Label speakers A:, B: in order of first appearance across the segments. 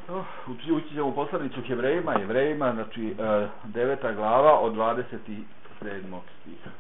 A: Ući ćemo poslanicu Hebrejima, znači 9. glava od 27. stiha.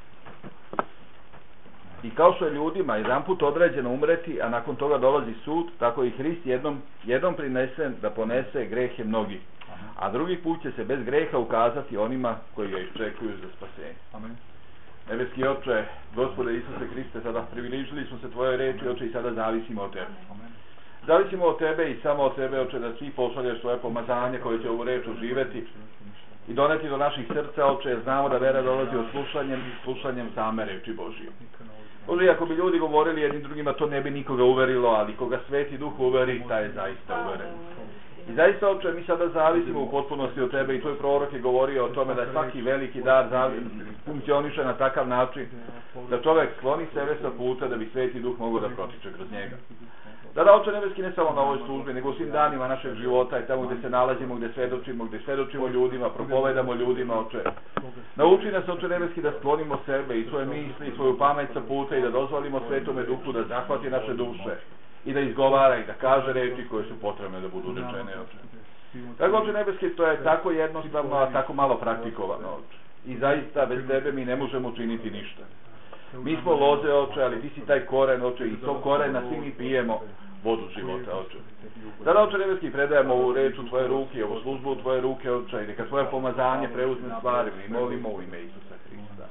A: I kao što je ljudima jedanput određeno umreti, a nakon toga dolazi sud, tako i Hrist jednom prinesen da ponese grehe mnogi. A drugi put će se bez greha ukazati onima koji ga iščekuju za spasenje.
B: Amen.
A: Nebeski Oče, Gospode Isuse Hriste, sada priviležili smo se Tvoje reči, Oče, i sada zavisimo od Tebe.
B: Amen.
A: Zavisimo od Tebe i samo od Tebe, Oče, da Ti pošalješ Tvoje pomazanje koje će ovu reč oživeti i doneti do naših srca, Oče, znamo da vera dolazi od slušanjem same reči Božije. Bože, ako bi ljudi govorili jedni drugima, to ne bi nikoga uverilo, ali koga Sveti Duh uveri, taj je zaista uveren. I zaista, Oče, mi sada zavisimo u potpunosti od Tebe i Tvoj prorok je govorio o tome da svaki veliki dar funkcioniše na takav način da čovjek skloni sebe sa puta da bi Sveti Duh mogao da protiče kroz njega. Da, Oče nebeski, ne samo na ovoj službi, nego u svim danima našeg života i tamo gdje se nalazimo, gdje svedočimo ljudima, propovedamo ljudima, Oče. Nauči nas, Oče nebeski, da sklonimo sebe i svoje misli i svoju pamet sa puta i da dozvolimo Svetome Duhu da zahvati naše duše i da izgovara i da kaže reči koje su potrebne da budu rečene, Oče. Tako, Oče nebeski, to je tako jednostavno, a tako malo praktikovano, Oče. I zaista, bez Tebe mi ne možemo učiniti ništa. Mi smo loze, Oče, ali Ti si taj koren, Oče, i tog korena svi mi pijemo vodu života, Oče. Sada, Oče nebeski, predajemo ovu reč u Tvoje ruke, ovu službu u Tvoje ruke, Oče, i neka Tvoje pomazanje preuzme stvarima i molimo u ime Isusa Hrista.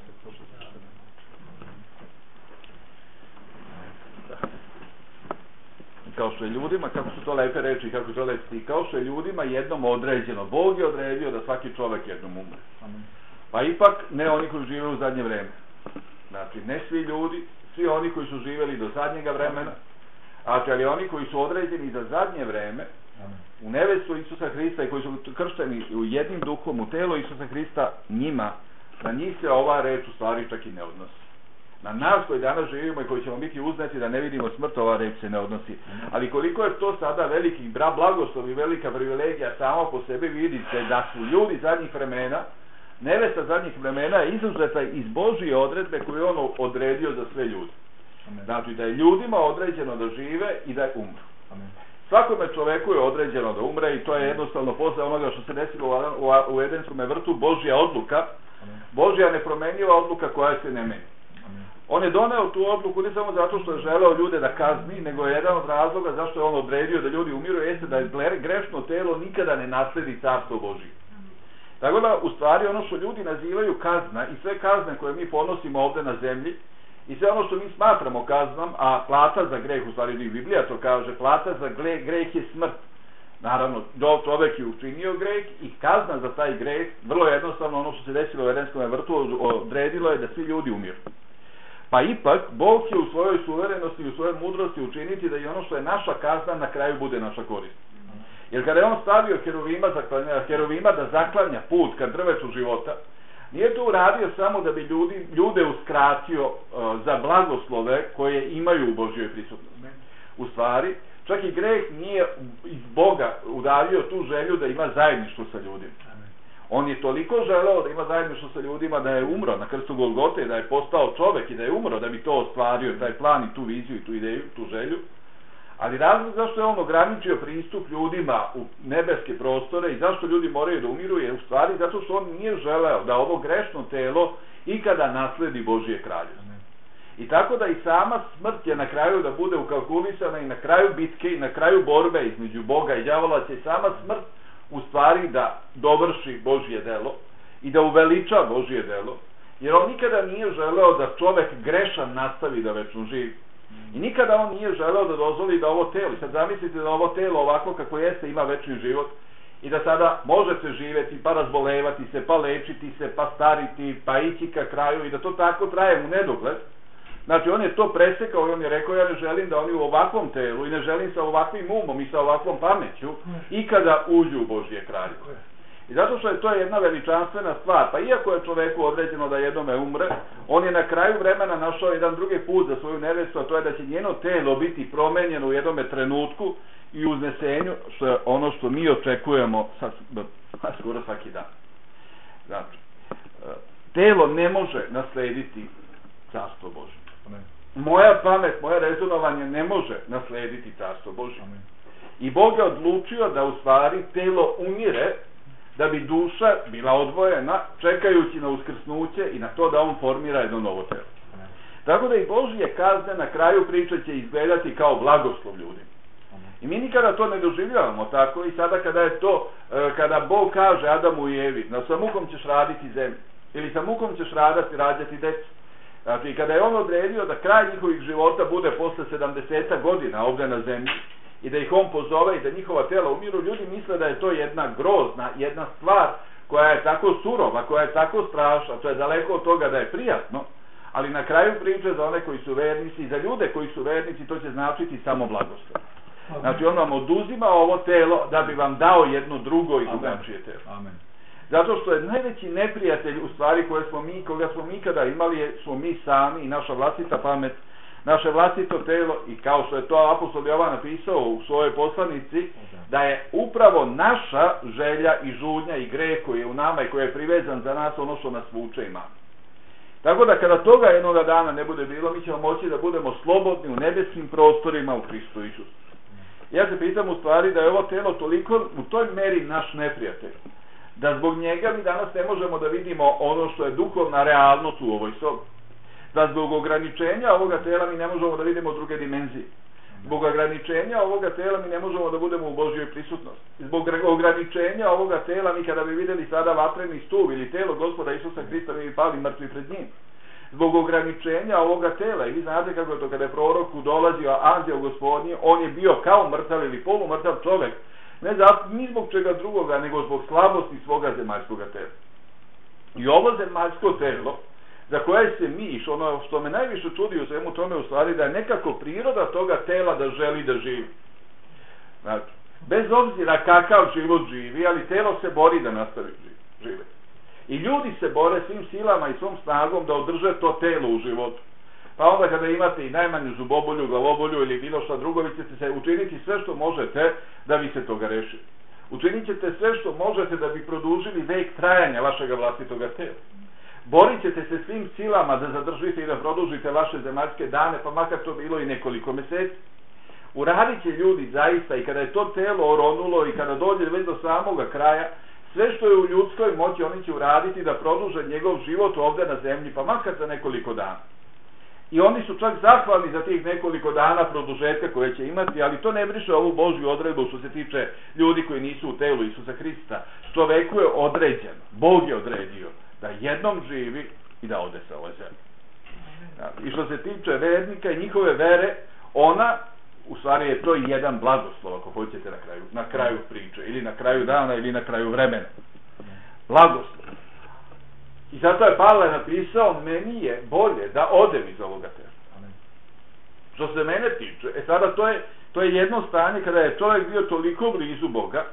A: Kao što je ljudima, kako su to lepe reči, kako to lepi, kao što je ljudima jednom određeno, Bog je odredio da svaki čovjek jednom umre. Pa ipak ne oni koji žive u zadnje vreme. Znači, ne svi ljudi, svi oni koji su živjeli do zadnjega vremena, ali oni koji su određeni za zadnje vreme, u nebesu Isusa Hrista i koji su kršteni u jednim duhom, u telo Isusa Hrista, na njih se ova reč u stvari čak i ne odnosi. Na nas koji danas živimo i koji ćemo biti uznati da ne vidimo smrt, ova reč se ne odnosi. Ali koliko je to sada veliki blagoslov i velika privilegija samo po sebi, vidite da su ljudi zadnjih vremena, nevesta zadnjih vremena je izuzeta iz Božije odredbe koju je on odredio za sve ljude. Znači da je ljudima određeno da žive i da umru. Svakome čoveku je određeno da umre i to je jednostavno posle onoga što se desilo u Edenskom vrtu, Božja odluka, Božja nepromjenjiva odluka koja se ne meni. On je doneo tu odluku ne samo zato što je želeo ljude da kazni, nego je jedan od razloga zašto je on odredio da ljudi umiru, jeste da je grešno telo nikada ne nasledi carstvo Božije. Tako da, u stvari, ono što ljudi nazivaju kazna i sve kazne koje mi ponosimo ovdje na zemlji i sve ono što mi smatramo kaznom, a plata za greh, u stvari Biblija to kaže, plata za greh je smrt. Naravno, čovjek je učinio greh i kazna za taj greh, vrlo jednostavno ono što se desilo u Edenskom vrtu, odredilo je da svi ljudi umiru. Pa ipak, Bog će u svojoj suverenosti i u svojoj mudrosti učiniti da i ono što je naša kazna na kraju bude naša korist. Jer kada je on stavio heruvima da zaklanja put ka drvetu života, nije to uradio samo da bi ljude uskratio za blagoslove koje imaju u Božjoj prisutnosti. U stvari, čak i greh nije iz Boga udavio tu želju da ima zajedništvo sa ljudima. On je toliko želeo da ima zajedništvo sa ljudima da je umro na krstu Golgote, da je postao čovjek i da je umro da bi to ostvario, taj plan i tu viziju i tu ideju, tu želju. Ali razlog zašto je on ograničio pristup ljudima u nebeske prostore i zašto ljudi moraju da umiru je u stvari zato što on nije želeo da ovo grešno telo ikada nasledi Božije kraljevstvo. I tako da i sama smrt je na kraju da bude ukalkulisana i na kraju bitke i na kraju borbe između Boga i đavola će sama smrt u stvari da dovrši Božje delo i da uveliča Božje delo, jer on nikada nije želeo da čovek grešan nastavi da večno živi. I nikada on nije želeo da dozvoli da ovo telo, sad zamislite da ovo telo ovako kako jeste ima večni život i da sada možete živjeti pa razbolevati se, pa lečiti se, pa stariti, pa ići ka kraju i da to tako traje u nedogled. Znači on je to presekao i on je rekao ja ne želim da oni u ovakvom telu i ne želim sa ovakvim umom i sa ovakvom pameću ikada uđu u Božje kraljevstvo. I zato što je to jedna veličanstvena stvar, pa iako je čoveku određeno da jednome umre, on je na kraju vremena našao jedan drugi put za svoju nevestu, a to je da će njeno telo biti promenjeno u jednome trenutku i uznesenju, što je ono što mi očekujemo skoro svaki dan. Znači, telo ne može naslediti carstvo Božje. Moja pamet, moje rezonovanje ne može naslediti carstvo Božje. I Bog je odlučio da u stvari telo umire, da bi duša bila odvojena, čekajući na uskrsnuće i na to da on formira jedno novo telo. Tako da i Božje kazne na kraju priče će izgledati kao blagoslov ljudima. I mi nikada to ne doživljavamo tako i sada kada Bog kaže Adamu i Evi, sa mukom ćeš raditi zemlju, ili sa mukom ćeš rađati decu. Znači, kada je on odredio da kraj njihovih života bude posle 70 godina ovdje na zemlji i da ih on pozove i da njihova tela umiru, ljudi misle da je to jedna grozna, jedna stvar koja je tako surova, koja je tako strašna, to je daleko od toga da je prijatno, ali na kraju priče za one koji su vernici i za ljude koji su vernici to će značiti samo blagoslov. Znači, on vam oduzima ovo telo da bi vam dao jedno drugo i drugačije telo.
B: Amen.
A: Zato što je najveći neprijatelj u stvari koga smo mi kada imali smo mi sami i naša vlastita pamet, naše vlastito telo i kao što je to apostol Jovan napisao u svojoj poslanici, da je upravo naša želja i žudnja i greh koji je u nama i koji je privezan za nas ono što nas vuče ima. Tako da kada toga jednoga dana ne bude bilo, mi ćemo moći da budemo slobodni u nebeskim prostorima u Hristu Isusu. Ja se pitam u stvari da je ovo telo toliko u toj meri naš neprijatelj, da zbog njega mi danas ne možemo da vidimo ono što je duhovna realnost u ovoj sobi. Da zbog ograničenja ovoga tela mi ne možemo da vidimo druge dimenzije. Zbog ograničenja ovoga tela mi ne možemo da budemo u Božjoj prisutnosti. Zbog ograničenja ovoga tela mi kada bi vidjeli sada vatreni stup ili telo Gospoda Isusa Hrista mi bi pali mrtvi pred njim. Zbog ograničenja ovoga tela, i vi znate kako je to kada je proroku dolazio anđeo Gospodnji, on je bio kao mrtav ili polumrtav čovjek, ni zbog čega drugoga, nego zbog slabosti svoga zemaljskoga tela. I ovo zemaljsko telo, za koje se mi, ono što me najviše čudi u svemu tome u stvari, da je nekako priroda toga tela da želi da živi. Znači, bez obzira kakav život živi, ali telo se bori da nastavi živjeti. I ljudi se bore svim silama i svom snagom da održe to telo u životu. Pa onda kada imate i najmanju zubobolju, glavobolju ili bilo što drugo, vi ćete se učiniti sve što možete da bi se toga rešili. Učinit ćete sve što možete da bi produžili vek trajanja vašega vlastitoga tela. Borit ćete se svim silama da zadržite i da produžite vaše zemaljske dane, pa makar to bilo i nekoliko meseci. Uradit će ljudi zaista i kada je to telo oronulo i kada dođe već do samoga kraja, sve što je u ljudskoj moći oni će uraditi da produže njegov život ovdje na zemlji, pa makar za nekoliko dana. I oni su čak zahvalni za tih nekoliko dana produžetka koje će imati, ali to ne briše ovu Božju odredbu što se tiče ljudi koji nisu u telu Isusa Hrista. Čoveku je određeno, Bog je odredio da jednom živi i da ode sa ove zemlje. I što se tiče vernika i njihove vere, ona, u stvari je to jedan blagoslov, ako hoćete na kraju priče, ili na kraju dana, ili na kraju vremena. Blagoslov. I zato je Pavle napisao, meni je bolje da odem iz ovoga tela. Što se mene tiče, sada to je jedno stanje kada je čovjek bio toliko blizu Boga,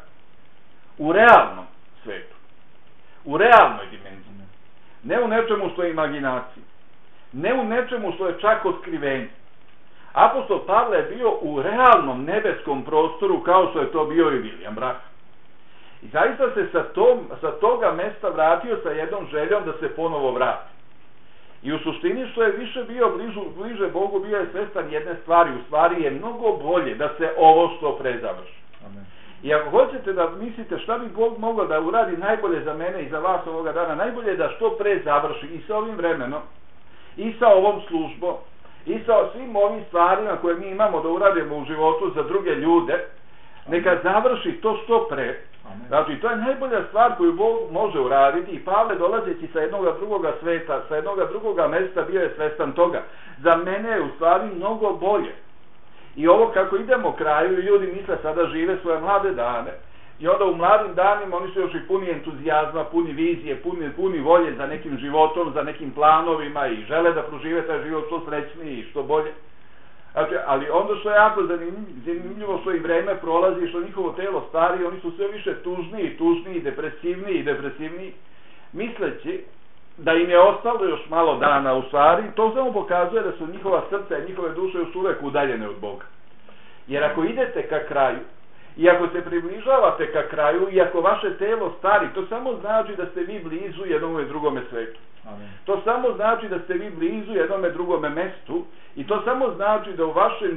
A: u realnom svetu, u realnoj dimenziji, ne u nečemu što je imaginacija, ne u nečemu što je čak otkrivenje. Apostol Pavle je bio u realnom nebeskom prostoru kao što je to bio i William Branham. I zaista se sa toga mesta vratio sa jednom željom da se ponovo vrati. I u suštini što je više bio bliže Bogu, bio je svestan jedne stvari. U stvari je mnogo bolje da se ovo što pre završi. Amen. I ako hoćete da mislite šta bi Bog mogao da uradi najbolje za mene i za vas ovoga dana, najbolje je da što pre završi i sa ovim vremenom, i sa ovom službom, i sa svim ovim stvarima koje mi imamo da uradimo u životu za druge ljude, neka završi to što pre. Znači, to je najbolja stvar koju Bog može uraditi i Pavle dolazeći sa jednoga drugoga sveta, sa jednoga drugoga mesta bio je svestan toga. Za mene je u stvari mnogo bolje. I ovo kako idemo kraju, ljudi misle sada žive svoje mlade dane i onda u mladim danima oni su još i puni entuzijazma, puni vizije, puni volje za nekim životom, za nekim planovima i žele da prožive taj život što srećniji i što bolje. Znači, ali onda što je jako zanimljivo što im vreme prolazi i što njihovo telo stari, oni su sve više tužniji, depresivniji, misleći da im je ostalo još malo dana u stvari, to samo pokazuje da su njihova srca i njihove duše još uvek udaljene od Boga. Jer ako idete ka kraju I ako se približavate ka kraju, i ako vaše telo stari, to samo znači da ste vi blizu jednome drugome svetu.
B: Amen.
A: To samo znači da ste vi blizu jednome drugome mestu, i to samo znači da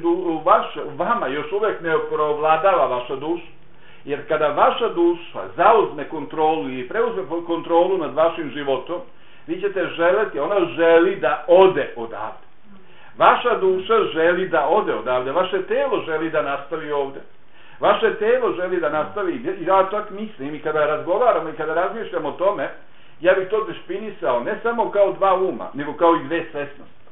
A: vama još uvek ne provladava vaša duša. Jer kada vaša duša zauzme kontrolu i preuzme kontrolu nad vašim životom, vi ćete želeti, ona želi da ode odavde. Vaša duša želi da ode odavde, vaše telo želi da nastavi ovde. Vaše telo želi da nastavi, i ja tak mislim, i kada razgovaramo i kada razmišljamo o tome, ja bih to definisao ne samo kao dva uma, nego kao i dve svesnosti.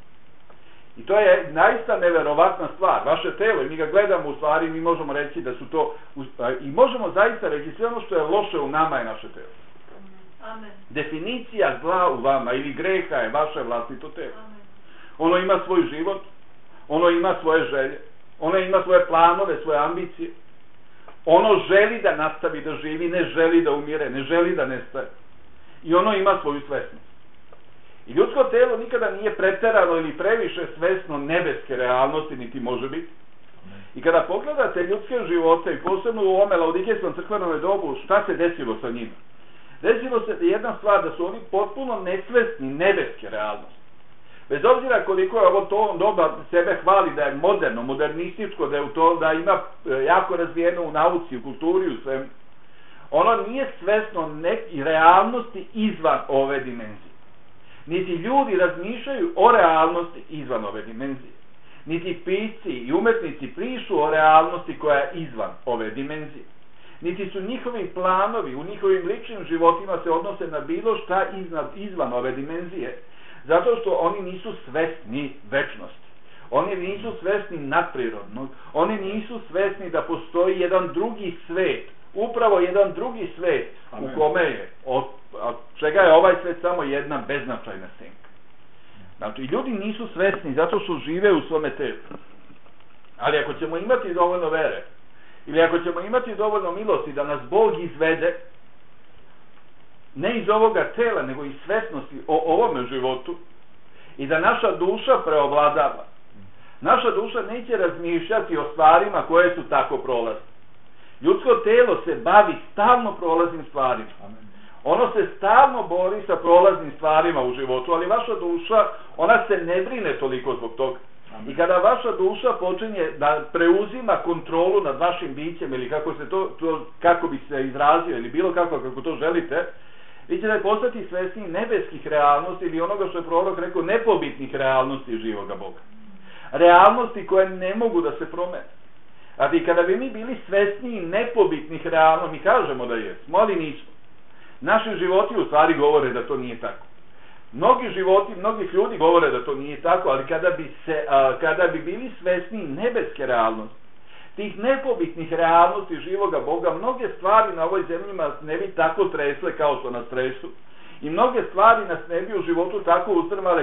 A: I to je naista neverovatna stvar. Vaše telo, i mi ga gledamo u stvari, mi možemo reći da su to, i možemo zaista reći sve ono što je loše u nama je naše telo.
C: Amen.
A: Definicija zla u vama ili greha je vaše vlastito telo.
C: Amen.
A: Ono ima svoj život, ono ima svoje želje, ono ima svoje planove, svoje ambicije. Ono želi da nastavi da živi, ne želi da umire, ne želi da nestaje. I ono ima svoju svesnost. I ljudsko telo nikada nije preterano ili previše svesno nebeske realnosti, niti može biti. I kada pogledate ljudske živote, i posebno u ovome laodikejskom crkvenom dobu, šta se desilo sa njima? Desilo se jedna stvar, da su oni potpuno nesvesni nebeske realnosti. Bez obzira koliko je ovo to doba sebe hvali da je moderno, modernističko, da je u to, da ima jako razvijeno u nauci, u kulturi, u svemu, ono nije svesno neki realnosti izvan ove dimenzije. Niti ljudi razmišljaju o realnosti izvan ove dimenzije. Niti pisci i umetnici pišu o realnosti koja je izvan ove dimenzije. Niti su njihovi planovi u njihovim ličnim životima se odnose na bilo šta izvan ove dimenzije. Zato što oni nisu svesni večnosti. Oni nisu svesni nadprirodnog. Oni nisu svesni da postoji jedan drugi svet. Upravo jedan drugi svet. Amen. U kome je, od čega je ovaj svet samo jedna beznačajna senka. Znači, ljudi nisu svesni zato što žive u svome telu. Ali ako ćemo imati dovoljno vere, ili ako ćemo imati dovoljno milosti da nas Bog izvede, ne iz ovoga tela, nego iz svesnosti o ovome životu, i da naša duša preovladava. Naša duša neće razmišljati o stvarima koje su tako prolazne. Ljudsko telo se bavi stalno prolaznim stvarima. Ono se stalno bori sa prolaznim stvarima u životu, ali vaša duša, ona se ne brine toliko zbog toga. I kada vaša duša počinje da preuzima kontrolu nad vašim bićem, ili kako se kako bi se izrazio, ili bilo kako to želite, vi ćete postati svesni nebeskih realnosti, ili onoga što je prorok rekao, nepobitnih realnosti živoga Boga. Realnosti koje ne mogu da se promene. A kada bi mi bili svesni nepobitnih realnosti, mi kažemo da jesmo, ali nismo. Naši životi u stvari govore da to nije tako. Mnogi životi, mnogih ljudi govore da to nije tako, ali kada bi bili svesni nebeske realnosti, tih nepobitnih realnosti živoga Boga, mnoge stvari na ovoj zemlji nas ne bi tako tresle kao što nas tresu, i mnoge stvari nas ne bi u životu tako uzdrmale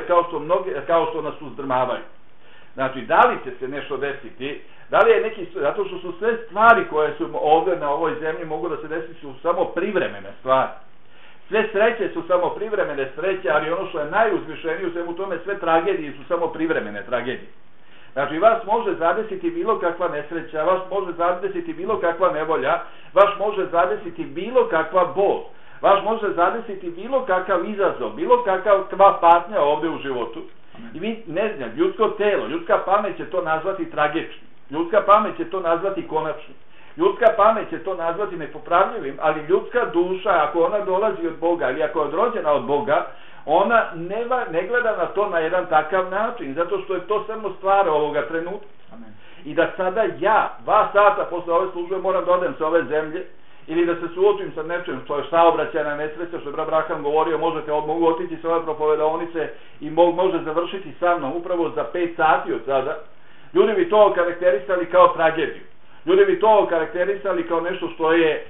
A: kao što nas uzdrmavaju. Znači, da li će se nešto desiti, da li je zato što su sve stvari koje su ovdje na ovoj zemlji mogu da se desiti su samo privremene stvari. Sve sreće su samo privremene sreće, ali ono što je najuzvišenije u svemu tome, sve tragedije su samo privremene tragedije. Znači, vas može zadesiti bilo kakva nesreća, vas može zadesiti bilo kakva nevolja, vas može zadesiti bilo kakva bol, vas može zadesiti bilo kakav izazov, bilo kakva patnja ovdje u životu. I vi, ne znam, ljudsko telo, ljudska pamet će to nazvati tragičnim, ljudska pamet će to nazvati konačnim, ljudska pamet će to nazvati nepopravljivim, ali ljudska duša, ako ona dolazi od Boga ili ako je odrođena od Boga, ona ne gleda na to na jedan takav način, zato što je to samo stvar ovoga trenutka. Amen. I da sada ja, 2 sata posle ove službe moram da odem sa ove zemlje, ili da se suočim sa nečem što je saobraćajna nesreća, što je brat Braham govorio, mogu otići sa ove propovedonice i može završiti sa mnom upravo za 5 sati od sada, ljudi bi to karakterisali kao tragediju. Ljudi bi to karakterisali kao nešto što je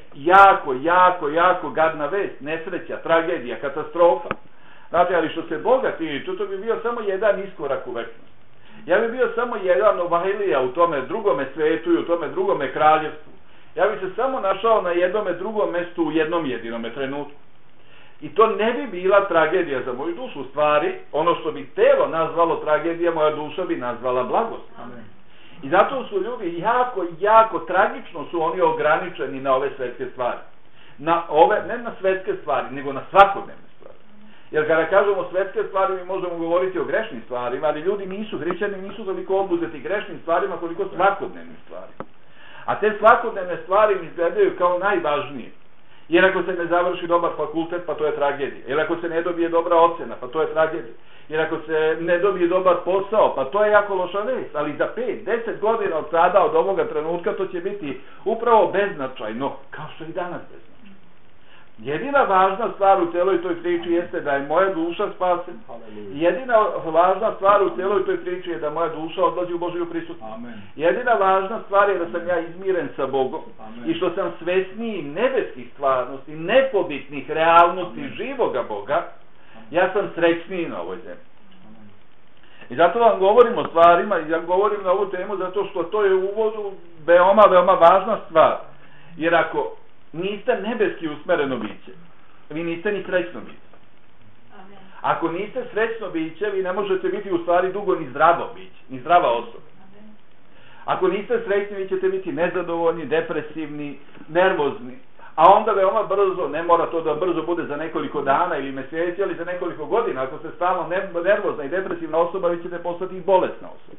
A: jako gadna vest, nesreća, tragedija, katastrofa. Znate, ali što se Boga tiče, to bi bio samo jedan iskorak u večnost. Ja bi bio samo jedan Novahilija u tome drugome svetu i u tome drugome kraljevstvu. Ja bi se samo našao na jednome drugom mestu u jednom jedinome trenutku. I to ne bi bila tragedija za moju dušu. U stvari, ono što bi telo nazvalo tragedija, moja duša bi nazvala blagost. Amen. I zato su ljudi jako tragično su oni ograničeni na ove svetske stvari. Ne na svetske stvari, nego na svakodnevne stvari. Jer kada kažemo svetske stvari, mi možemo govoriti o grešnim stvarima, ali ljudi hrišćani nisu toliko obuzeti grešnim stvarima koliko svakodnevnim stvarima. A te svakodnevne stvari mi izgledaju kao najvažnije. Jer ako se ne završi dobar fakultet, pa to je tragedija. Jer ako se ne dobije dobra ocjena, pa to je tragedija. Jer ako se ne dobije dobar posao, pa to je jako loša vest. Ali za 5-10 godina od sada, od ovoga trenutka, to će biti upravo beznačajno, kao što i danas beznačajno. Jedina važna stvar u celoj toj priči jeste da je moja duša spasena. Jedina važna stvar u celoj toj priči je da moja duša odlazi u Božju prisutnost. Jedina važna stvar je da sam ja izmiren sa Bogom. I što sam svesniji nebeskih stvarnosti, nepobitnih realnosti živoga Boga, ja sam srećniji na ovoj zemlji. I zato vam govorim o stvarima, i ja govorim na ovu temu zato što to je u uvodu veoma važna stvar. Jer ako niste nebeski usmereno biće, vi niste ni srećno biće. Ako niste srećno biće, vi ne možete biti u stvari dugo ni zdravo biće, ni zdrava osoba. Ako niste srećni, vi ćete biti nezadovoljni, depresivni, nervozni. A onda veoma brzo, ne mora to da brzo bude za nekoliko dana ili mjeseci, ali za nekoliko godina, ako ste stalno nervozna i depresivna osoba, vi ćete postati i bolesna osoba.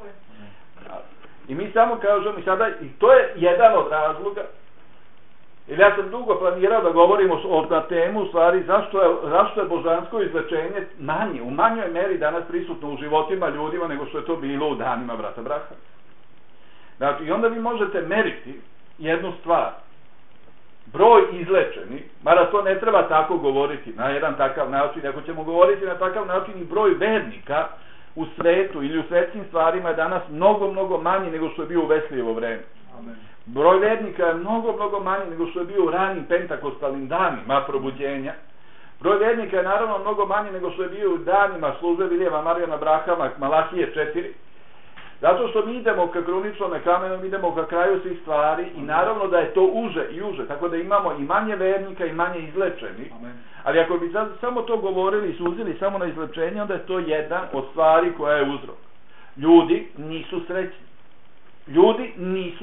A: I mi samo kažemo, i to je jedan od razloga. Ili ja sam dugo planirao da govorimo na temu, u stvari, zašto je božansko izlečenje u manjoj meri danas prisutno u životima ljudima nego što je to bilo u danima brata Braha. Znači, i onda vi možete meriti jednu stvar. Broj izlečenih, mada to ne treba tako govoriti na jedan takav način, ako ćemo govoriti na takav način i broj vernika u svetu ili u svetskim stvarima je danas mnogo manji nego što je bio u Veslijevo vreme. Amen. Broj vernika je mnogo manji nego što je bio u ranim pentakostalnim danima probuđenja. Broj vernika je naravno mnogo manji nego što je bio u danima službe Vilijama Marijana Brahama, Malahije 4. Zato što mi idemo ka kruničnome kamenu, idemo ka kraju svih stvari i naravno da je to uže i uže, tako da imamo i manje vernika i manje izlečenih. Ali ako bi samo to govorili i suzili samo na izlečenje, onda je to jedan od stvari koja je uzrok. Ljudi nisu srećni. Ljudi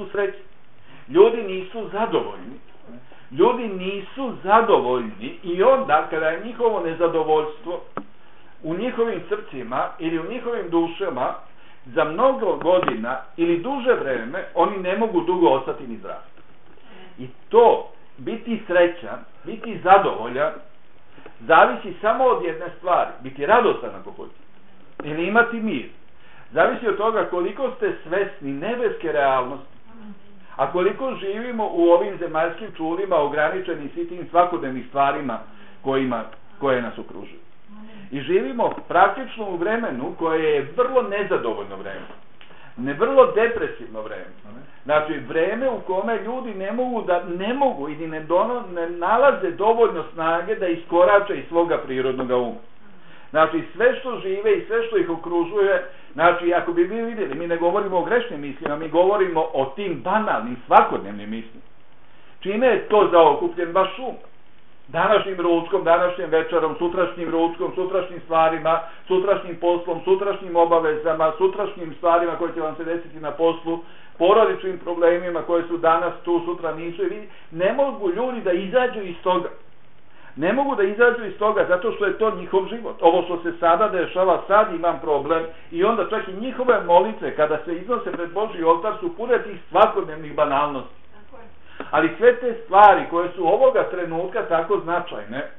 A: nisu zadovoljni. Ljudi nisu zadovoljni i onda kada je njihovo nezadovoljstvo u njihovim srcima ili u njihovim dušama za mnogo godina ili duže vreme, oni ne mogu dugo ostati ni zdravi. I to, biti srećan, biti zadovoljan, zavisi samo od jedne stvari, biti radostan ako hoćete, ili imati mir. Zavisi od toga koliko ste svesni nebeske realnosti, a koliko živimo u ovim zemaljskim čulima ograničeni svi tim svakodnevnim stvarima koje nas okružuju. I živimo praktično u vremenu koje je vrlo nezadovoljno vreme. Vrlo depresivno vreme. Znači vreme u kome ljudi ne mogu ili ne nalaze dovoljno snage da iskorače iz svoga prirodnog uma. Znači sve što žive i sve što ih okružuje, znači ako bi vi vidjeli, mi ne govorimo o grešnim mislima, mi govorimo o tim banalnim svakodnevnim mislima. Čime je to zaokupljen vaš um? Današnjim ručkom, današnjim večerom, sutrašnjim ručkom, sutrašnjim stvarima, sutrašnjim poslom, sutrašnjim obavezama, sutrašnjim stvarima koje će vam se desiti na poslu, porodičnim problemima koje su danas tu, sutra nisu. I ne mogu ljudi da izađu iz toga. Ne mogu da izađu iz toga zato što je to njihov život. Ovo što se sada dešava, sad imam problem i onda čak i njihove molitve kada se iznose pred Božji oltar su pune tih svakodnevnih banalnosti. Ali sve te stvari koje su ovoga trenutka tako značajne,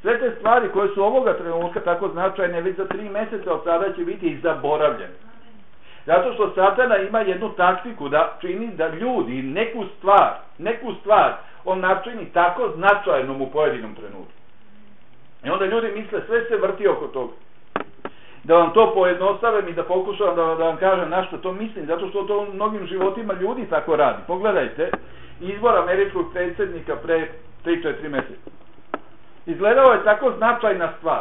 A: već za 3 mjeseca od sada će biti i zaboravljene. Zato što Satana ima jednu taktiku da čini da ljudi neku stvar on načini tako značajnom u pojedinom trenutku. I onda ljudi misle sve se vrti oko toga. Da vam to pojednostavim i da pokušam da vam kažem na što to mislim, zato što to u mnogim životima ljudi tako radi. Pogledajte izbor američkog predsjednika pre 3-4 mjeseca. Izgledalo je tako značajna stvar.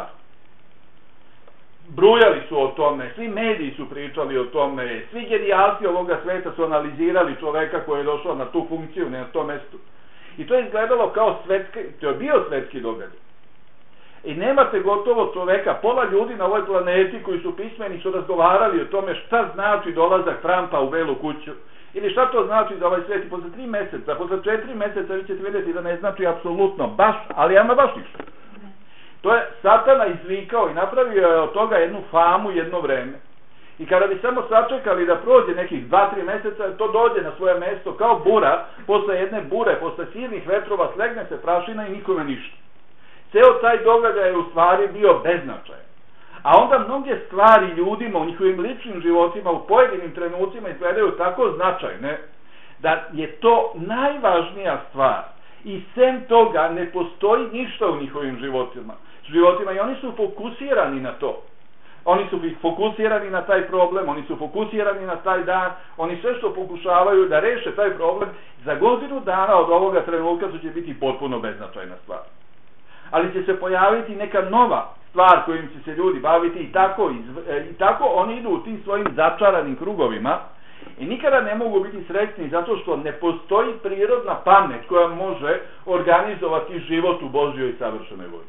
A: Brujali su o tome, svi mediji su pričali o tome, svi genijalci ovoga sveta su analizirali čoveka koji je došao na tu funkciju, na to mesto. I to je izgledalo kao to je bio svetski događaj. I nemate gotovo čoveka, pola ljudi na ovoj planeti koji su pismeni su razgovarali o tome šta znači dolazak Trumpa u Belu kuću. Ili šta to znači za ovaj svijet. I posle 3 meseca, posle 4 meseca vi ćete vidjeti da ne znači apsolutno baš, ali ama baš ništa. To je Satana izvikao i napravio je od toga jednu famu jedno vreme. I kada bi samo sačekali da prođe nekih 2-3 meseca, to dođe na svoje mesto kao bura, posle jedne bure, posle silnih vetrova slegne se prašina i nikome ništa. Ceo taj događaj je u stvari bio beznačajan. A onda mnoge stvari ljudima u njihovim ličnim životima u pojedinim trenucima izgledaju tako značajne da je to najvažnija stvar. I sem toga ne postoji ništa u njihovim životima i oni su fokusirani na to. Oni su fokusirani na taj problem, oni su fokusirani na taj dan, oni sve što pokušavaju da reše taj problem, za godinu dana od ovoga trenutka će biti potpuno beznačajna stvar. Ali će se pojaviti neka nova stvar kojim će se ljudi baviti i tako oni idu u tim svojim začaranim krugovima i nikada ne mogu biti srećni zato što ne postoji prirodna pamet koja može organizovati život u Božjoj savršenoj volji.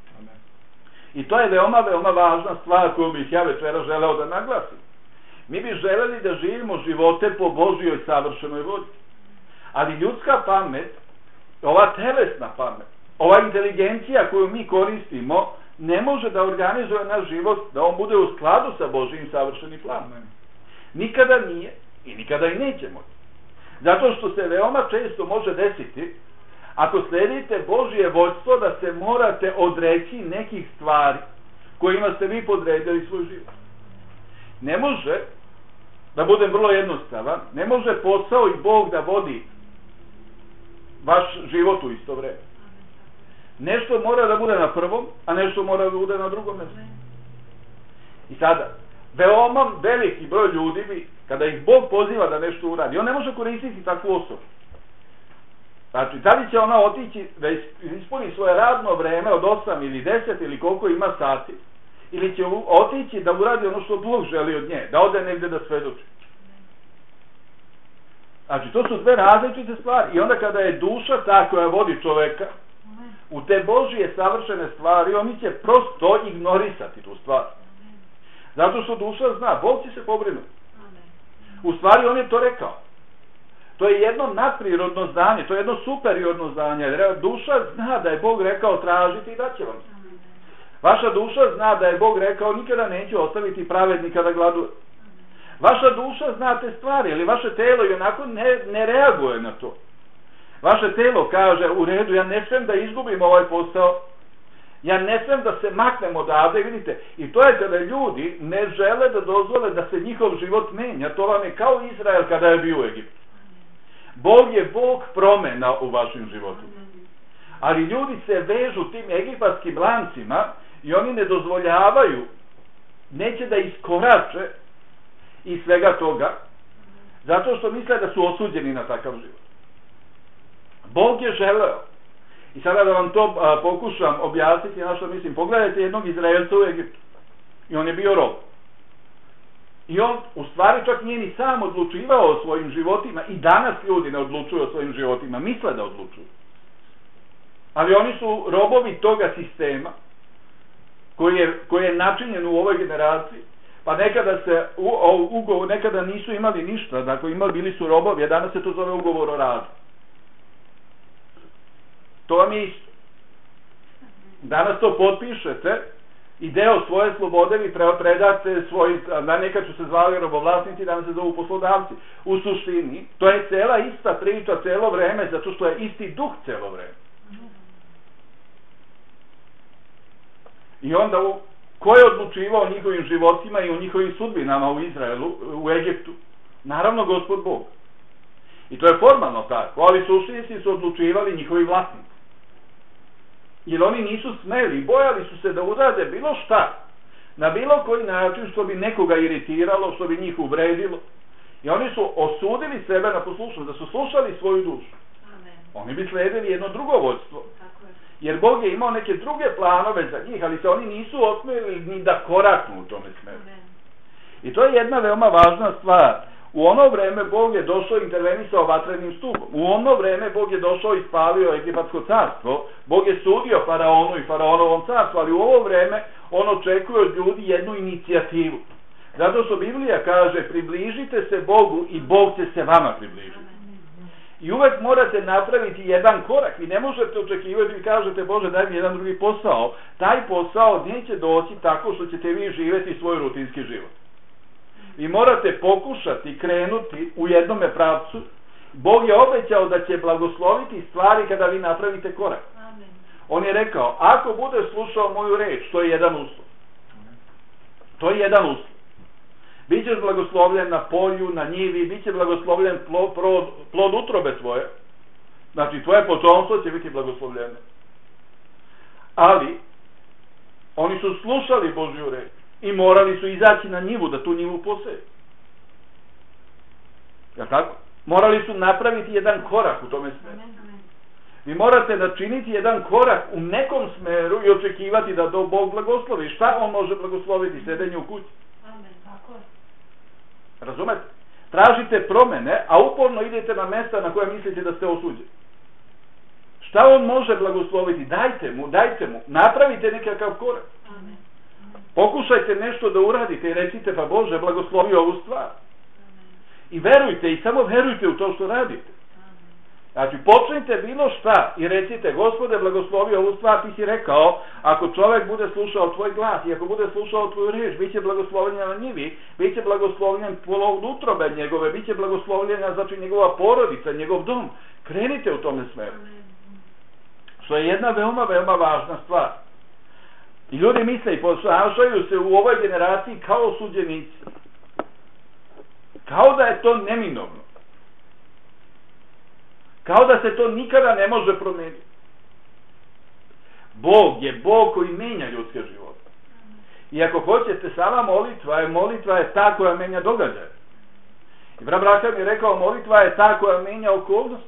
A: I to je veoma, veoma važna stvar koju bih ja večera želeo da naglasim. Mi bi želeli da živimo živote po Božjoj savršenoj volji. Ali ljudska pamet, ova telesna pamet, ova inteligencija koju mi koristimo, ne može da organizuje naš život, da on bude u skladu sa Božjim savršenim planom. Nikada nije i nikada i neće moći. Zato što se veoma često može desiti, ako sledite Božje vođstvo, da se morate odreći nekih stvari kojima ste vi podredili svoj život. Ne može, da budem vrlo jednostavan, ne može posao i Bog da vodi vaš život u isto vreme. Nešto mora da bude na prvom, a nešto mora da bude na drugom mjestu. I sada, veoma veliki broj ljudi bi, kada ih Bog poziva da nešto uradi, on ne može koristiti takvu osobu. Znači, da li će ona otići da ispuni svoje radno vreme od 8 ili 10 ili koliko ima sati, ili će otići da uradi ono što Bog želi od nje, da ode negdje da svedoči. Znači, to su dve različite stvari. I onda kada je duša ta koja vodi čoveka u te Božje savršene stvari, oni će prosto ignorisati tu stvar. Zato što duša zna, Bog će se pobrinuti. U stvari on je to rekao. To je jedno nadprirodno znanje, to je jedno superiorno znanje. Duša zna da je Bog rekao tražiti i daće vam. Vaša duša zna da je Bog rekao nikada neće ostaviti pravednika da gladuje. Vaša duša zna te stvari, ali vaše telo i onako ne reaguje na to. Vaše telo kaže, u redu, ja ne smijem da izgubim ovaj posao, ja ne smijem da se maknem odavde, vidite. I to je kada ljudi ne žele da dozvole da se njihov život menja. To vam je kao Izrael kada je bio u Egiptu. Bog je Bog promena u vašim životima. Ali ljudi se vežu tim egipatskim lancima i oni ne dozvoljavaju, neće da iskorače iz svega toga, zato što misle da su osuđeni na takav život. Bog je želeo. I sada da vam to pokušam objasniti na što mislim. Pogledajte jednog Izraelca u Egiptu. I on je bio rob. I on u stvari čak nije ni sam odlučivao o svojim životima. I danas ljudi ne odlučuju o svojim životima. Misle da odlučuju. Ali oni su robovi toga sistema koji je načinjen u ovoj generaciji. Pa nekada nekada nisu imali ništa. Dakle, bili su robovi, a danas se to zove ugovor o radu. To vam je isto. Danas to potpišete i deo svoje slobode vi predate svoj, nekad su se zvali robovlasnici, danas se zovu poslodavci. U suštini, to je cela ista priča celo vreme, zato što je isti duh celo vreme. I onda, ko je odlučivao o njihovim životima i o njihovim sudbinama u Izraelu, u Egiptu? Naravno, Gospod Bog. I to je formalno tako, ali suštinski su odlučivali njihovi vlasnici. Jer oni nisu smeli, bojali su se da urade bilo šta, na bilo koji način što bi nekoga iritiralo, što bi njih uvredilo. I oni su osudili sebe na poslušnost, da su slušali svoju dušu. Amen. Oni bi sledili jedno drugo vođstvo. Jer Bog je imao neke druge planove za njih, ali se oni nisu osmeli ni da koraknu u tome smeru. I to je jedna veoma važna stvar. U ono vreme Bog je došao i intervenisao vatrenim stupom. U ono vreme Bog je došao i spalio Egipatsko carstvo. Bog je sudio faraonu i faraonovom carstvu, ali u ovo vreme on očekuje od ljudi jednu inicijativu. Zato što Biblija kaže, približite se Bogu i Bog će se vama približiti. I uvek morate napraviti jedan korak. Vi ne možete očekivati i kažete, Bože, daj mi jedan drugi posao. Taj posao neće doći tako što ćete vi živjeti svoj rutinski život. Vi morate pokušati krenuti u jednome pravcu. Bog je obećao da će blagosloviti stvari kada vi napravite korak. Amen. On je rekao, ako budeš slušao moju reč, to je jedan uslov. To je jedan uslov. Bićeš blagoslovljen na polju, na njivi, bit će blagoslovljen plod utrobe tvoje. Znači, tvoje potomstvo će biti blagoslovljeno. Ali, oni su slušali Božju reč i morali su izaći na njivu, da tu njivu poseju. Jel' tako? Morali su napraviti jedan korak u tome smeru. Vi morate da činiti jedan korak u nekom smeru i očekivati da Bog blagoslovi. Šta on može blagosloviti? Sedenje u kući. Razumete? Tražite promene, a uporno idete na mesta na koje mislite da ste osuđeni. Šta on može blagosloviti? Dajte mu. Napravite nekakav korak. Amen. Pokušajte nešto da uradite i recite, pa Bože, blagoslovi ovu stvar. I verujte, i samo verujte u to što radite. Znači, počnite bilo šta i recite, Gospode, blagoslovi ovu stvar, ti si rekao, ako čovjek bude slušao tvoj glas i ako bude slušao tvoju reč, bit će blagoslovljen na njivi, bit će blagoslovljen plod utrobe njegove, bit će blagoslovljena, znači, njegova porodica, njegov dom. Krenite u tome smeru. Što je jedna veoma, veoma važna stvar. I ljudi misle i ponašaju se u ovoj generaciji kao osuđenici. Kao da je to neminovno. Kao da se to nikada ne može promijeniti. Bog je Bog koji menja ljudske živote. I ako hoćete, sama molitva je ta koja menja događaje. I brat Branham je rekao, molitva je ta koja menja okolnost.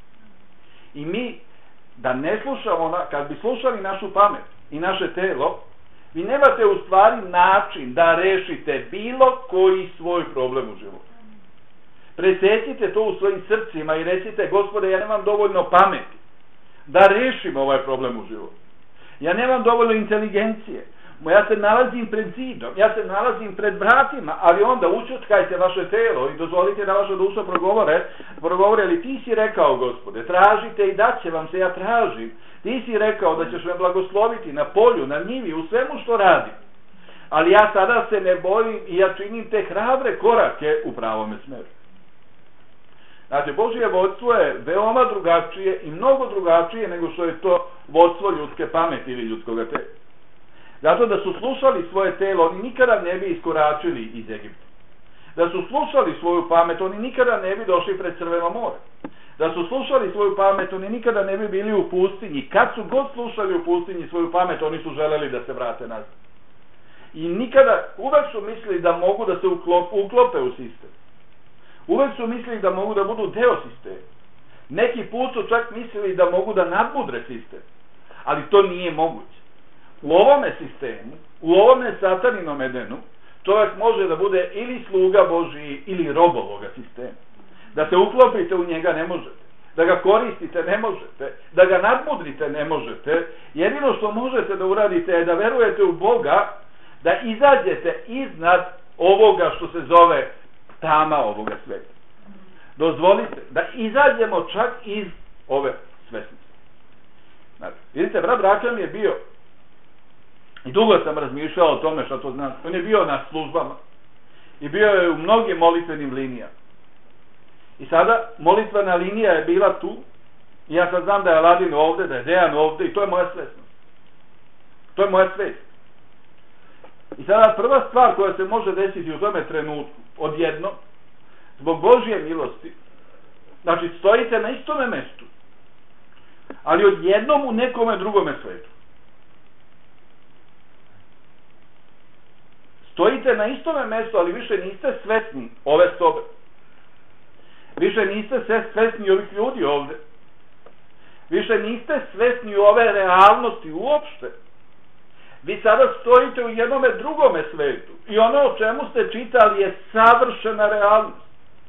A: I mi, da ne slušamo, kad bi slušali našu pamet i naše telo, vi nemate u stvari način da rešite bilo koji svoj problem u životu. Presecite to u svojim srcima i recite, Gospode, ja nemam dovoljno pameti da rešim ovaj problem u životu. Ja nemam dovoljno inteligencije. Ja se nalazim pred zidom, ja se nalazim pred vratima, ali onda učutkajte vaše telo i dozvolite da vaša duša progovore, ali ti si rekao, Gospode, tražite i dat će vam se, ja tražim. Ti si rekao da ćeš me blagosloviti na polju, na njivi, u svemu što radim. Ali ja sada se ne bojim i ja činim te hrabre korake u pravome smeru. Znači, Božje vodstvo je veoma drugačije i mnogo drugačije nego što je to vodstvo ljudske pameti ili ljudskog tela. Zato da su slušali svoje telo, oni nikada ne bi iskoračili iz Egipta. Da su slušali svoju pamet, oni nikada ne bi došli pred Crveno more. Da su slušali svoju pamet, oni nikada ne bi bili u pustinji. Kad su god slušali u pustinji svoju pamet, oni su želeli da se vrate nazad. I nikada, uvek su mislili da mogu da se uklope u sistem. Uvek su mislili da mogu da budu deo sistema. Neki put su čak mislili da mogu da nadmudre sistem. Ali to nije moguće. U ovome sistemu, u ovome sataninom Edenu, čovjek može da bude ili sluga Božiji ili rob ovoga sistema. Da se uklopite u njega ne možete. Da ga koristite ne možete. Da ga nadmudrite ne možete. Jedino što možete da uradite je da verujete u Boga, da izađete iznad ovoga što se zove tama ovoga sveta. Dozvolite da izađemo čak iz ove svesnosti. Znači, vidite, brat Branham je bio, i dugo sam razmišljao o tome što to znači, on je bio na službama i bio je u mnogim molitvenim linijama. I sada molitvena linija je bila tu i ja sad znam da je Aladin ovde, da je Dejan ovde i to je moja svesnost. To je moja svest. I sada prva stvar koja se može desiti u tome trenutku, odjedno, zbog Božje milosti, znači stojite na istome mestu, ali odjednom u nekome drugome svetu. Stojite na istome mestu, ali više niste svesni ove sobe. Više niste svesni ovih ljudi ovde. Više niste svesni ove realnosti uopšte. Vi sada stojite u jednome drugome svetu i ono o čemu ste čitali je savršena realnost.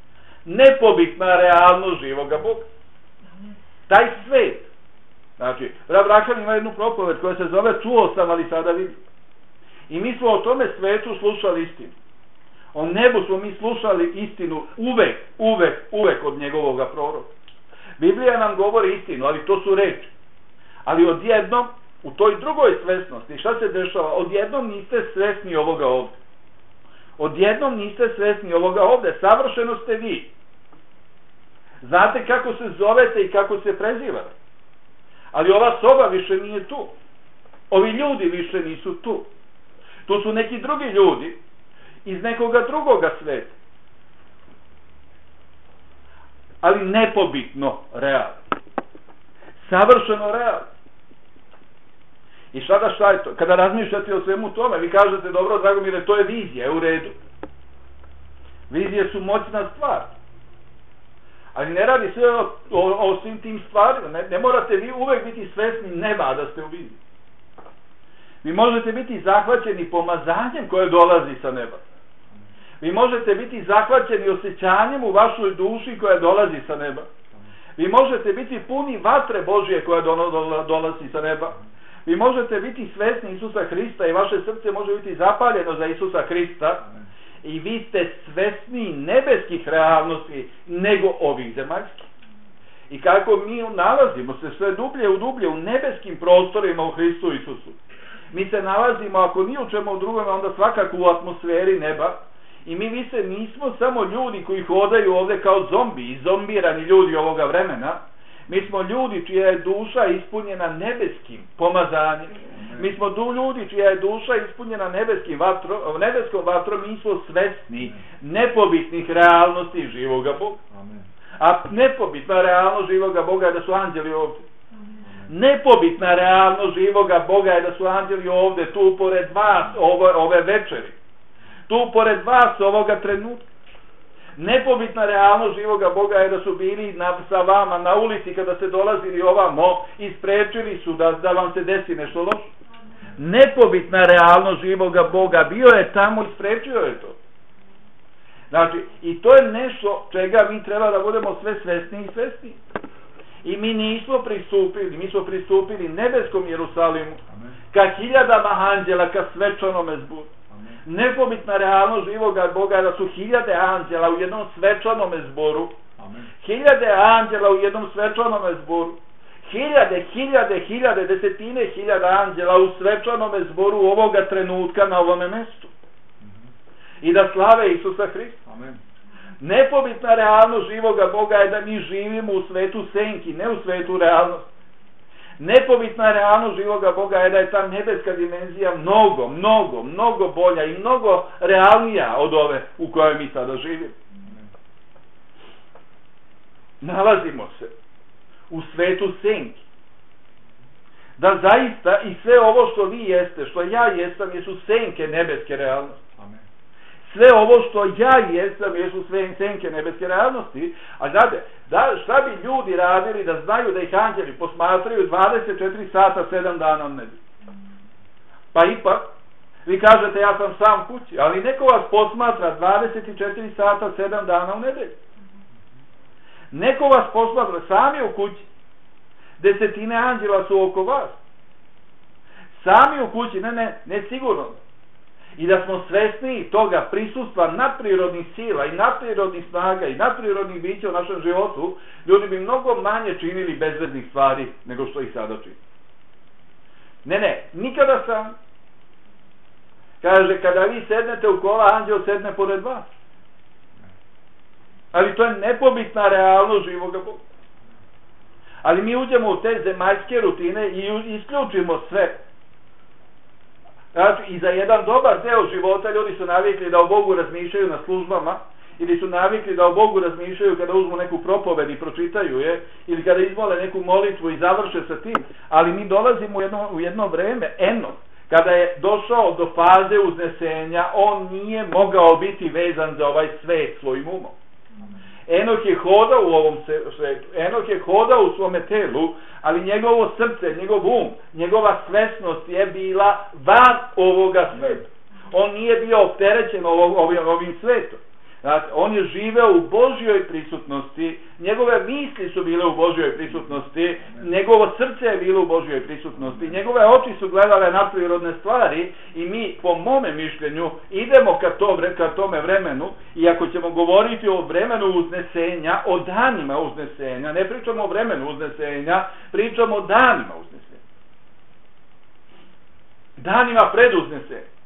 A: nepobitna realnost živoga Boga. Taj svet. Znači, Vraćan ima jednu propoved koja se zove Čuo sam, ali sada vidim. I mi smo o tome svetu slušali istinu. O nebu smo mi slušali istinu uvek od njegovoga proroka. Biblija nam govori istinu, ali to su reči. Ali odjednom, u toj drugoj svesnosti, šta se dešava? Odjednom niste svesni ovoga ovde. Odjednom niste svesni ovoga ovde. Savršeno ste vi. Znate kako se zovete i kako se prezivate. Ali ova soba više nije tu. Ovi ljudi više nisu tu. Tu su neki drugi ljudi iz nekoga drugoga sveta. Ali nepobitno realno. Savršeno realno. I šta je to? Kada razmišljate o svemu tome, vi kažete, dobro, Dragomire, to je vizija, u redu. Vizije su moćna stvar. Ali ne radi sve o svim tim stvarima. Ne morate vi uvek biti svesni neba da ste u viziji. Vi možete biti zahvaćeni pomazanjem koje dolazi sa neba. Vi možete biti zahvaćeni osjećanjem u vašoj duši koja dolazi sa neba. Vi možete biti puni vatre Božje koja dolazi sa neba. Vi možete biti svesni Isusa Hrista i vaše srce može biti zapaljeno za Isusa Hrista. I vi ste svesni nebeskih realnosti nego ovih zemaljskih. I kako mi nalazimo se sve dublje u nebeskim prostorima u Hristu Isusu. Mi se nalazimo, ako ni u čemu drugom, onda svakako u atmosferi neba. I mi više nismo samo ljudi koji hodaju ovdje kao zombi, zombirani ljudi ovoga vremena. Mi smo ljudi čija je duša ispunjena nebeskim pomazanjem. Mi smo ljudi čija je duša ispunjena nebeskom vatrom. Mi smo svesni nepobitnih realnosti živoga Boga. A nepobitna realnost živoga Boga je da su anđeli ovdje. Nepobitna realnost živoga Boga je da su anđeli ovdje, tu pored vas ove večeri. Tu pored vas ovoga trenutka. Nepobitna realnost živoga Boga je da su bili sa vama na ulici kada ste dolazili ovamo i sprečili su da vam se desi nešto loše. Nepobitna realnost živoga Boga bio je tamo i sprečio je to. Znači, i to je nešto čega mi treba da budemo sve svesni i svesni. I mi smo pristupili nebeskom Jerusalimu, ka hiljadama anđela, ka svečanome zboru. Nepobitna realnost živoga Boga je da su hiljade anđela u jednom svečanome zboru. Hiljade anđela u jednom svečanome zboru. Hiljade, desetine hiljada anđela u svečanome zboru ovoga trenutka na ovome mestu. I da slave Isusa Hrista. Nepobitna realnost živoga Boga je da mi živimo u svetu senki, ne u svetu realnosti. Nepobitna realnost živoga Boga je da je ta nebeska dimenzija mnogo bolja i mnogo realnija od ove u kojoj mi sada živimo. Nalazimo se u svetu senki. Da zaista i sve ovo što vi jeste, što ja jesam, jesu senke nebeske realnosti. Sve ovo što ja jesam jesu senke nebeske realnosti. A znate, šta bi ljudi radili da znaju da ih anđeli posmatraju 24 sata 7 dana u nedelji? Pa ipak, vi kažete ja sam sam kući, ali neko vas posmatra 24 sata 7 dana u nedelji. Neko vas posmatra sami u kući. Desetine anđela su oko vas. Sami u kući, ne sigurno. I da smo svesni toga prisustva nadprirodnih sila i nadprirodnih snaga i nadprirodnih bića u našem životu, ljudi bi mnogo manje činili bezveznih stvari nego što ih sada čini. Nikada sam. Kaže, kada vi sednete u kola, anđel sedne pored vas. Ali to je nepobitna realnost živoga Boga. Ali mi uđemo u te zemaljske rutine i isključimo sve. Znači, i za jedan dobar deo života ljudi su navikli da o Bogu razmišljaju na službama, ili su navikli da o Bogu razmišljaju kada uzmu neku propoved i pročitaju je, ili kada izmole neku molitvu i završe sa tim. Ali mi dolazimo u jedno vreme, kada je došao do faze uznesenja, on nije mogao biti vezan za ovaj svet svojim umom. Enoh je hodao u ovom svetu, Enoh je hodao u svome telu, ali njegovo srce, njegov um, njegova svesnost je bila van ovoga sveta. On nije bio opterećen ovim svetom. Znači, on je živeo u Božjoj prisutnosti, njegove misli su bile u Božjoj prisutnosti, njegovo srce je bilo u Božjoj prisutnosti, njegove oči su gledale nadprirodne stvari i mi, po mome mišljenju, idemo ka tome vremenu i ako ćemo govoriti o vremenu uznesenja, o danima uznesenja, ne pričamo o vremenu uznesenja, pričamo o danima uznesenja. Danima pred uznesenja.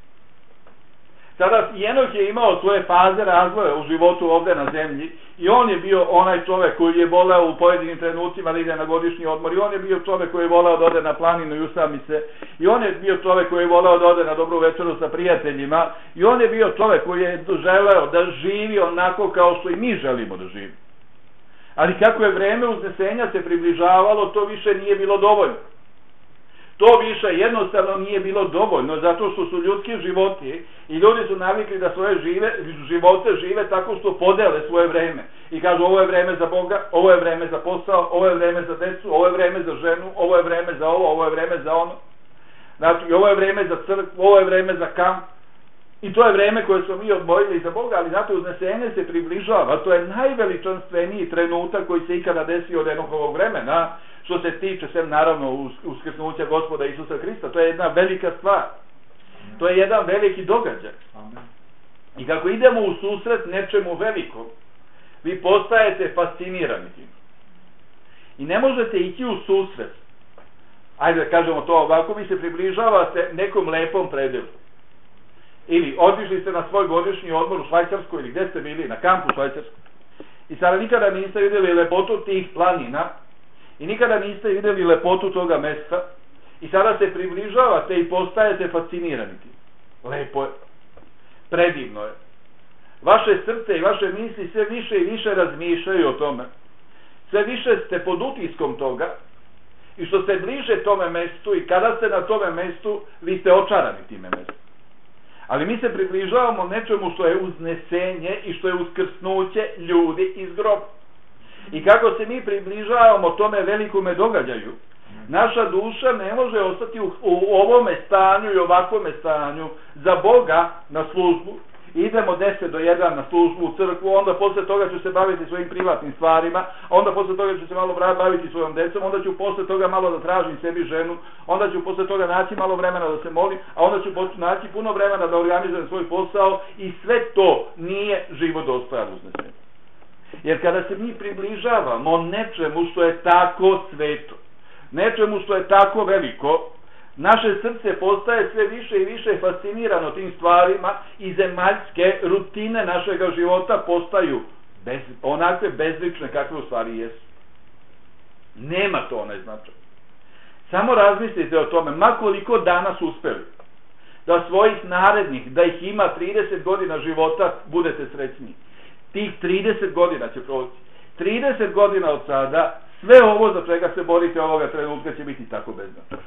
A: Sada Enok je imao svoje faze razvoja u životu ovdje na zemlji i on je bio onaj čovjek koji je voleo u pojedinim trenucima da ide na godišnji odmor i on je bio čovjek koji je voleo da ode na planinu i usami se i on je bio čovjek koji je voleo da ode na dobru večeru sa prijateljima i on je bio čovjek koji je želeo da živi onako kao što i mi želimo da živi. Ali kako je vreme uznesenja se približavalo, to više nije bilo dovoljno. To više jednostavno nije bilo dovoljno, zato što su ljudski životi i ljudi su navikli da svoje živote žive tako što podele svoje vreme. I kažu ovo je vreme za Boga, ovo je vreme za posao, ovo je vreme za decu, ovo je vreme za ženu, ovo je vreme za ovo je vreme za ono. Znači, ovo je vreme za crkvu, ovo je vreme za kamp. I to je vreme koje smo mi odvojili za Boga, ali zato uznesenje se približava. To je najveličanstveniji trenutak koji se ikada desio od Enohovog vremena, što se tiče sve naravno uskrsnuća Gospoda Isusa Hrista. To je jedna velika stvar. To je jedan veliki događaj. I kako idemo u susret nečemu velikom, vi postajete fascinirani tim. I ne možete ići u susret. Ajde da kažemo to ovako, vi se približavate nekom lepom predelu. Ili otišli ste na svoj godišnji odmor u Švajcarsku ili gdje ste bili, na kampu u Švajcarsku. I sada nikada niste vidjeli lepotu tih planina i nikada niste vidjeli lepotu toga mesta i sada se približavate i postajete fascinirani tim. Lepo je. Predivno je. Vaše srce i vaše misli sve više i više razmišljaju o tome. Sve više ste pod utiskom toga i što ste bliže tome mestu i kada ste na tome mestu, vi ste očarani time mestom. Ali mi se približavamo nečemu što je uznesenje i što je uskrsnuće ljudi iz groba. I kako se mi približavamo tome velikome događaju, naša duša ne može ostati u ovome stanju i ovakvome stanju za Boga na službu. Idemo 10 do 1 na službu u crkvu, onda posle toga ću se baviti svojim privatnim stvarima, onda posle toga ću se malo baviti svojom decom, onda ću posle toga malo da tražim sebi ženu, onda ću posle toga naći malo vremena da se molim, a onda ću naći puno vremena da organizujem svoj posao i sve to nije život dostojan uznesenja. Jer kada se mi približavamo nečemu što je tako sveto, nečemu što je tako veliko, naše srce postaje sve više i više fascinirano tim stvarima i zemaljske rutine našega života postaju onakve bezlične kakve u stvari jesu. Nema to onaj značaj. Samo razmislite o tome, makoliko danas uspeli da svojih narednih, da ih ima 30 godina života, budete srećni. Tih 30 godina će proći. 30 godina od sada, sve ovo za čega se borite ovoga trenutka će biti tako beznačajno.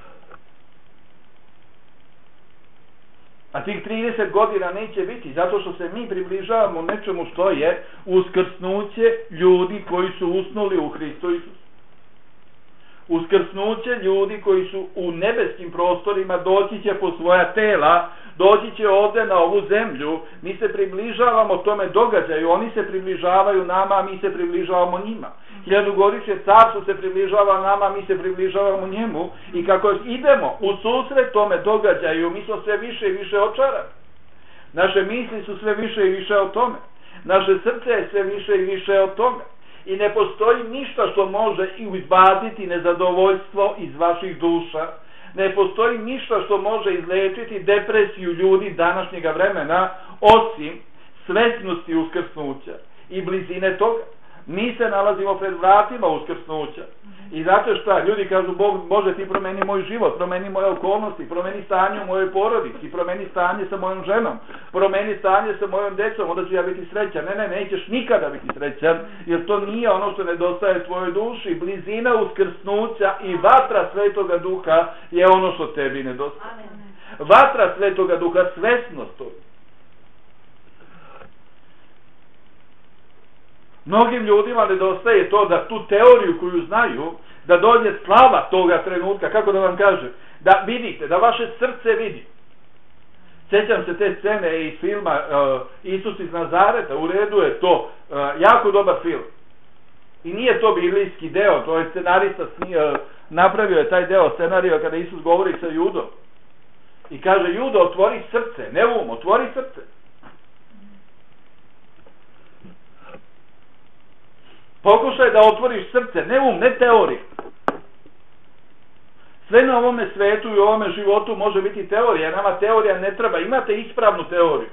A: A tih 30 godina neće biti, zato što se mi približavamo nečemu što je uskrsnuće ljudi koji su usnuli u Hristu Isusu. Uskrsnuće ljudi koji su u nebeskim prostorima, doći će po svoja tela, doći će ovdje na ovu zemlju, mi se približavamo tome događaju, oni se približavaju nama, a mi se približavamo njima. Hiljadugodišnje carstvo se približava nama, mi se približavamo njemu i kako idemo u susret tome događaju, mi smo sve više i više očarani. Naše misli su sve više i više o tome. Naše srce je sve više i više o tome. I ne postoji ništa što može izbaciti nezadovoljstvo iz vaših duša. Ne postoji ništa što može izlečiti depresiju ljudi današnjega vremena, osim svesnosti uskrsnuća i blizine toga. Mi se nalazimo pred vratima uskrsnuća. I zato šta? Ljudi kažu, Bog, Bože, ti promeni moj život, promeni moje okolnosti, promeni stanje u mojoj porodici, promeni stanje sa mojom ženom, promeni stanje sa mojom decom, onda ću ja biti srećan. Ne, nećeš nikada biti srećan, jer to nije ono što nedostaje tvojoj duši. Blizina uskrsnuća i vatra Svetoga Duha je ono što tebi nedostaje. Vatra Svetoga Duha, svesnost toga. Mnogim ljudima nedostaje to da tu teoriju koju znaju, da dođe slava toga trenutka, kako da vam kažem, da vidite, da vaše srce vidi. Sjećam se te scene iz filma Isus iz Nazareta, u redu je to, jako dobar film. I nije to biblijski deo, to je scenarista napravio je taj deo scenarija kada Isus govori sa Judom. I kaže, Judo, otvori srce, ne um, otvori srce. Pokušaj da otvoriš srce, ne um, ne teoriju. Sve na ovome svetu i u ovome životu može biti teorija, nama teorija ne treba, imate ispravnu teoriju.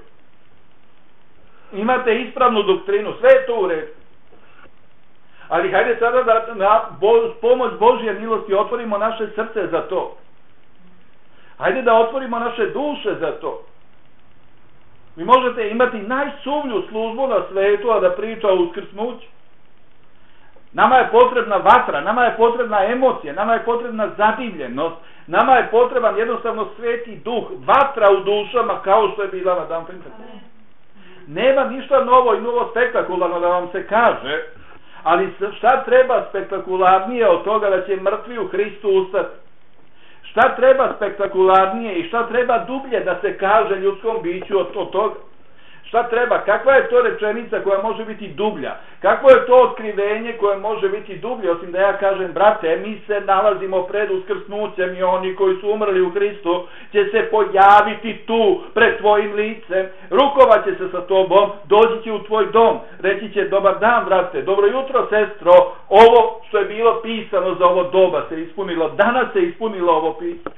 A: Imate ispravnu doktrinu, sve je to u redu. Ali hajde sada da na pomoć Božje milosti otvorimo naše srce za to. Hajde da otvorimo naše duše za to. Vi možete imati najsuvlju službu na svetu, a da priča o uskrsnuću. Nama je potrebna vatra, nama je potrebna emocija, nama je potrebna zadivljenost, nama je potreban jednostavno sveti duh, vatra u dušama kao što je bila na dan Pentekosta. Nema ništa novo i novo spektakularno da vam se kaže, ali šta treba spektakularnije od toga da će mrtvi u Hristu ustati? Šta treba spektakularnije i šta treba dublje da se kaže ljudskom biću od toga? Šta treba? Kakva je to rečenica koja može biti dublja? Kakvo je to otkrivenje koje može biti dublje? Osim da ja kažem, brate, mi se nalazimo pred uskrsnućem i oni koji su umrli u Hristu će se pojaviti tu pred tvojim licem, rukovat će se sa tobom, doći će u tvoj dom, reći će, dobar dan, brate, dobro jutro, sestro, ovo što je bilo pisano za ovo doba se ispunilo, danas se ispunilo ovo pisano.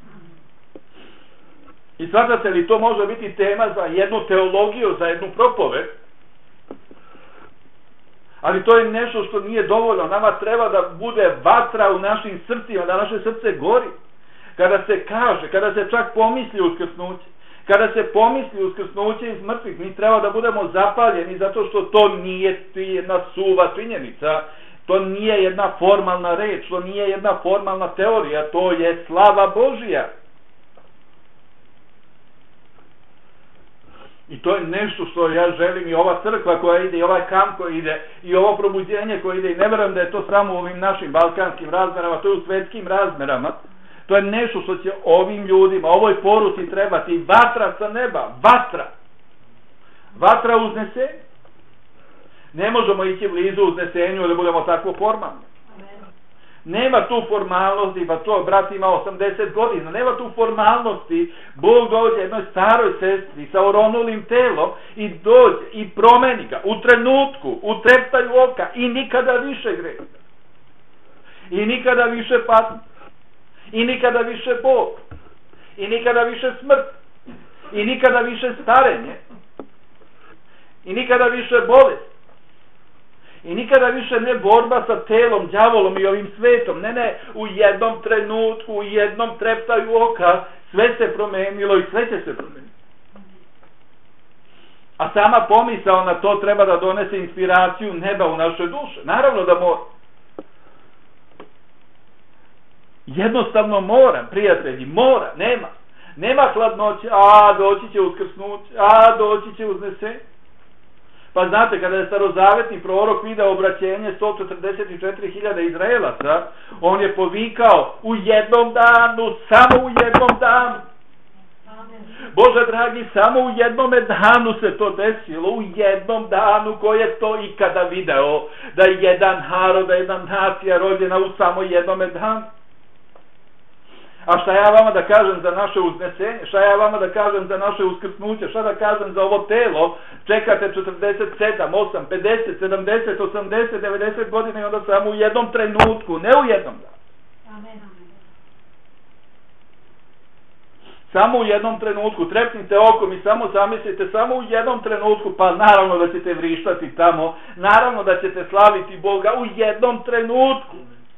A: I shvatate li, to može biti tema za jednu teologiju, za jednu propoved, ali to je nešto što nije dovoljno. Nama treba da bude vatra u našim srcima, da naše srce gori. Kada se kaže, kada se čak pomisli uskrsnuće, kada se pomisli uskrsnuće iz mrtvih, mi treba da budemo zapaljeni zato što to nije jedna suva činjenica, to nije jedna formalna reč, to nije jedna formalna teorija, to je slava Božija. I to je nešto što ja želim i ova crkva koja ide, i ovaj kamp koji ide, i ovo probuđenje koje ide, i ne verujem da je to samo u ovim našim balkanskim razmerama, to je u svetskim razmerama. To je nešto što će ovim ljudima, ovoj poruci trebati, vatra sa neba, vatra. Vatra uznesenja. Ne možemo ići blizu uznesenju da budemo tako formalni. Nema tu formalnosti, pa to brat ima 80 godina, nema tu formalnosti. Bog dođe jednoj staroj sestri sa oronulim telom i dođe i promeni ga u trenutku, u treptaju oka i nikada više greha. I nikada više patnje. I nikada više bol. I nikada više smrt. I nikada više starenje. I nikada više bolest. I nikada više ne borba sa telom, đavolom i ovim svetom. Ne, u jednom trenutku, u jednom treptaju oka, sve se promenilo i sve će se promeniti. A sama pomisao na to treba da donese inspiraciju neba u naše duše. Naravno da mora. Jednostavno mora, prijatelji, mora, nema. Nema hladnoće, doći će uskrsnuće, doći će uznesenje. Pa znate, kada je starozavetni prorok video obraćenje 144.000 Izraelaca, on je povikao u jednom danu, samo u jednom danu. Bože dragi, samo u jednome danu se to desilo, u jednom danu. Ko je to ikada video da je jedan narod, da je jedna nacija rođena u samo jednome danu? A šta ja vama da kažem za naše uznesenje? Šta ja vama da kažem za naše uskrsnuće? Šta da kažem za ovo telo? Čekate 47, 8, 50, 70, 80, 90 godina i onda samo u jednom trenutku, ne u jednom danu.
B: Amen.
A: Samo u jednom trenutku, trepnite okom i samo zamislite, samo u jednom trenutku, pa naravno da ćete vrištati tamo, naravno da ćete slaviti Boga u jednom trenutku.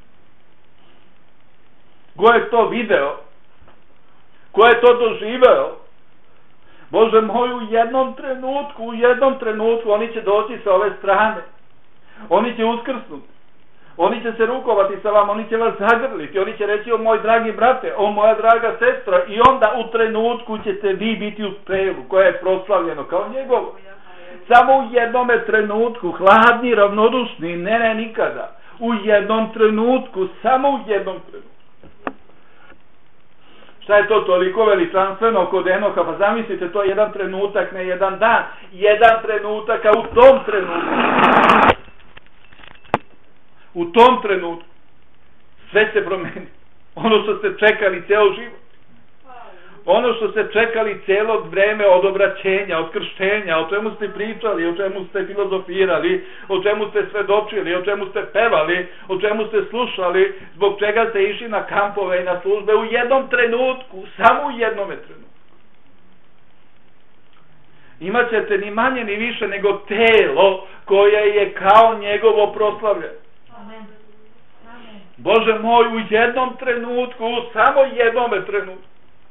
A: Ko je to video? Ko je to doživeo? Bože moj, u jednom trenutku oni će doći sa ove strane. Oni će uskrsnuti. Oni će se rukovati sa vama, oni će vas zagrliti, oni će reći, o moj dragi brate, o moja draga sestra, i onda u trenutku ćete vi biti u telu koje je proslavljeno kao njegovo. Samo u jednome trenutku, hladni, ravnodušni, ne nikada. U jednom trenutku, samo u jednom trenutku. Šta je to toliko veličanstveno kod Enoha? Pa zamislite, to je jedan trenutak, ne jedan dan. Jedan trenutak, a u tom trenutku. U tom trenutku. Sve se promeni. Ono što ste čekali ceo život. Ono što ste čekali cijelo vreme od obraćenja, od krštenja, o čemu ste pričali, o čemu ste filozofirali, o čemu ste svedočili, o čemu ste pevali, o čemu ste slušali, zbog čega ste išli na kampove i na službe u jednom trenutku, samo u jednome trenutku. Imaćete ni manje ni više nego telo koje je kao njegovo proslavljeno. Bože moj, u jednom trenutku, u samo jednome trenutku.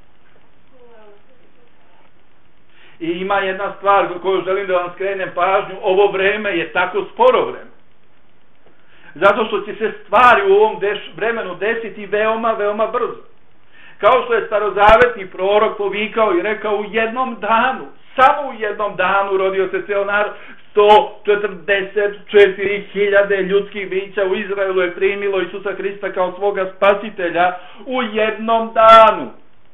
A: I ima jedna stvar koju želim da vam skrenem pažnju. Ovo vreme je tako sporo vreme. Zato što će se stvari u ovom vremenu desiti veoma, veoma brzo. Kao što je starozavetni prorok povikao i rekao, u jednom danu, samo u jednom danu rodio se ceo narod. 144.000 ljudskih bića u Izraelu je primilo Isusa Hrista kao svoga spasitelja u jednom danu.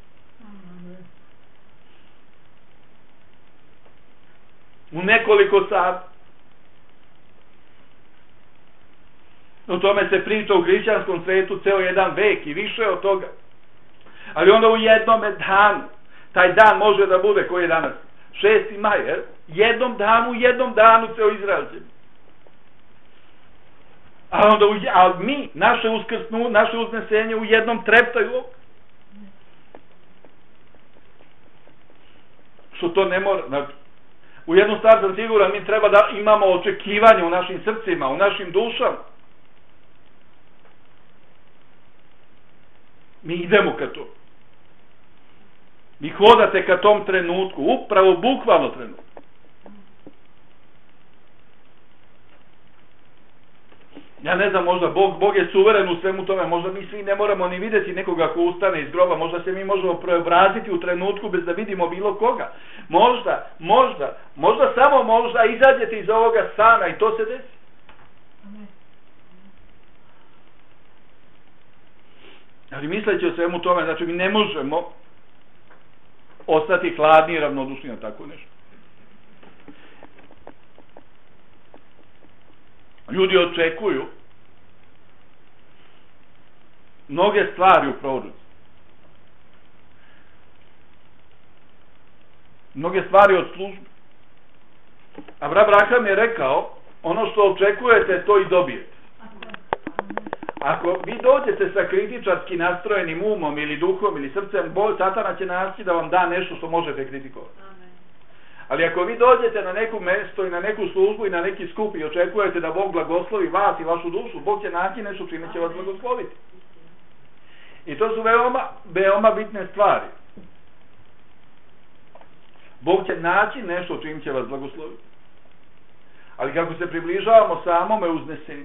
A: U nekoliko sati. O tome se priča u hrišćanskom svetu ceo jedan vek i više od toga. Ali onda u jednome danu, taj dan može da bude, koji je danas? 6. maj, jednom danu ceo Izrael će. A onda mi, naše uznesenje u jednom treptaju. Što to ne mora, znači, u jednu stvar sam siguran, mi treba da imamo očekivanje u našim srcima, u našim dušama. Mi idemo ka to. Vi hodate ka tom trenutku, upravo bukvalno trenutku. Ja ne znam, možda Bog je suveren u svemu tome, možda mi svi ne moramo ni vidjeti nekoga ko ustane iz groba, možda se mi možemo preobraziti u trenutku bez da vidimo bilo koga. Možda samo možda izađete iz ovoga sana i to se desi. Ali misleći o svemu tome, znači mi ne možemo ostati hladni i ravnodušni na tako nešto. Ljudi očekuju mnoge stvari u proroci. Mnoge stvari od službe. Abraham je rekao, ono što očekujete, to i dobijete. Ako vi dođete sa kritičarski nastrojenim umom ili duhom ili srcem, Satana će naći da vam da nešto što možete kritikovati. Ali ako vi dođete na neko mesto i na neku službu i na neki skup i očekujete da Bog blagoslovi vas i vašu dušu, Bog će naći nešto čime će vas blagosloviti. I to su veoma, veoma bitne stvari. Bog će naći nešto čim će vas blagosloviti. Ali kako se približavamo samome uznesenju,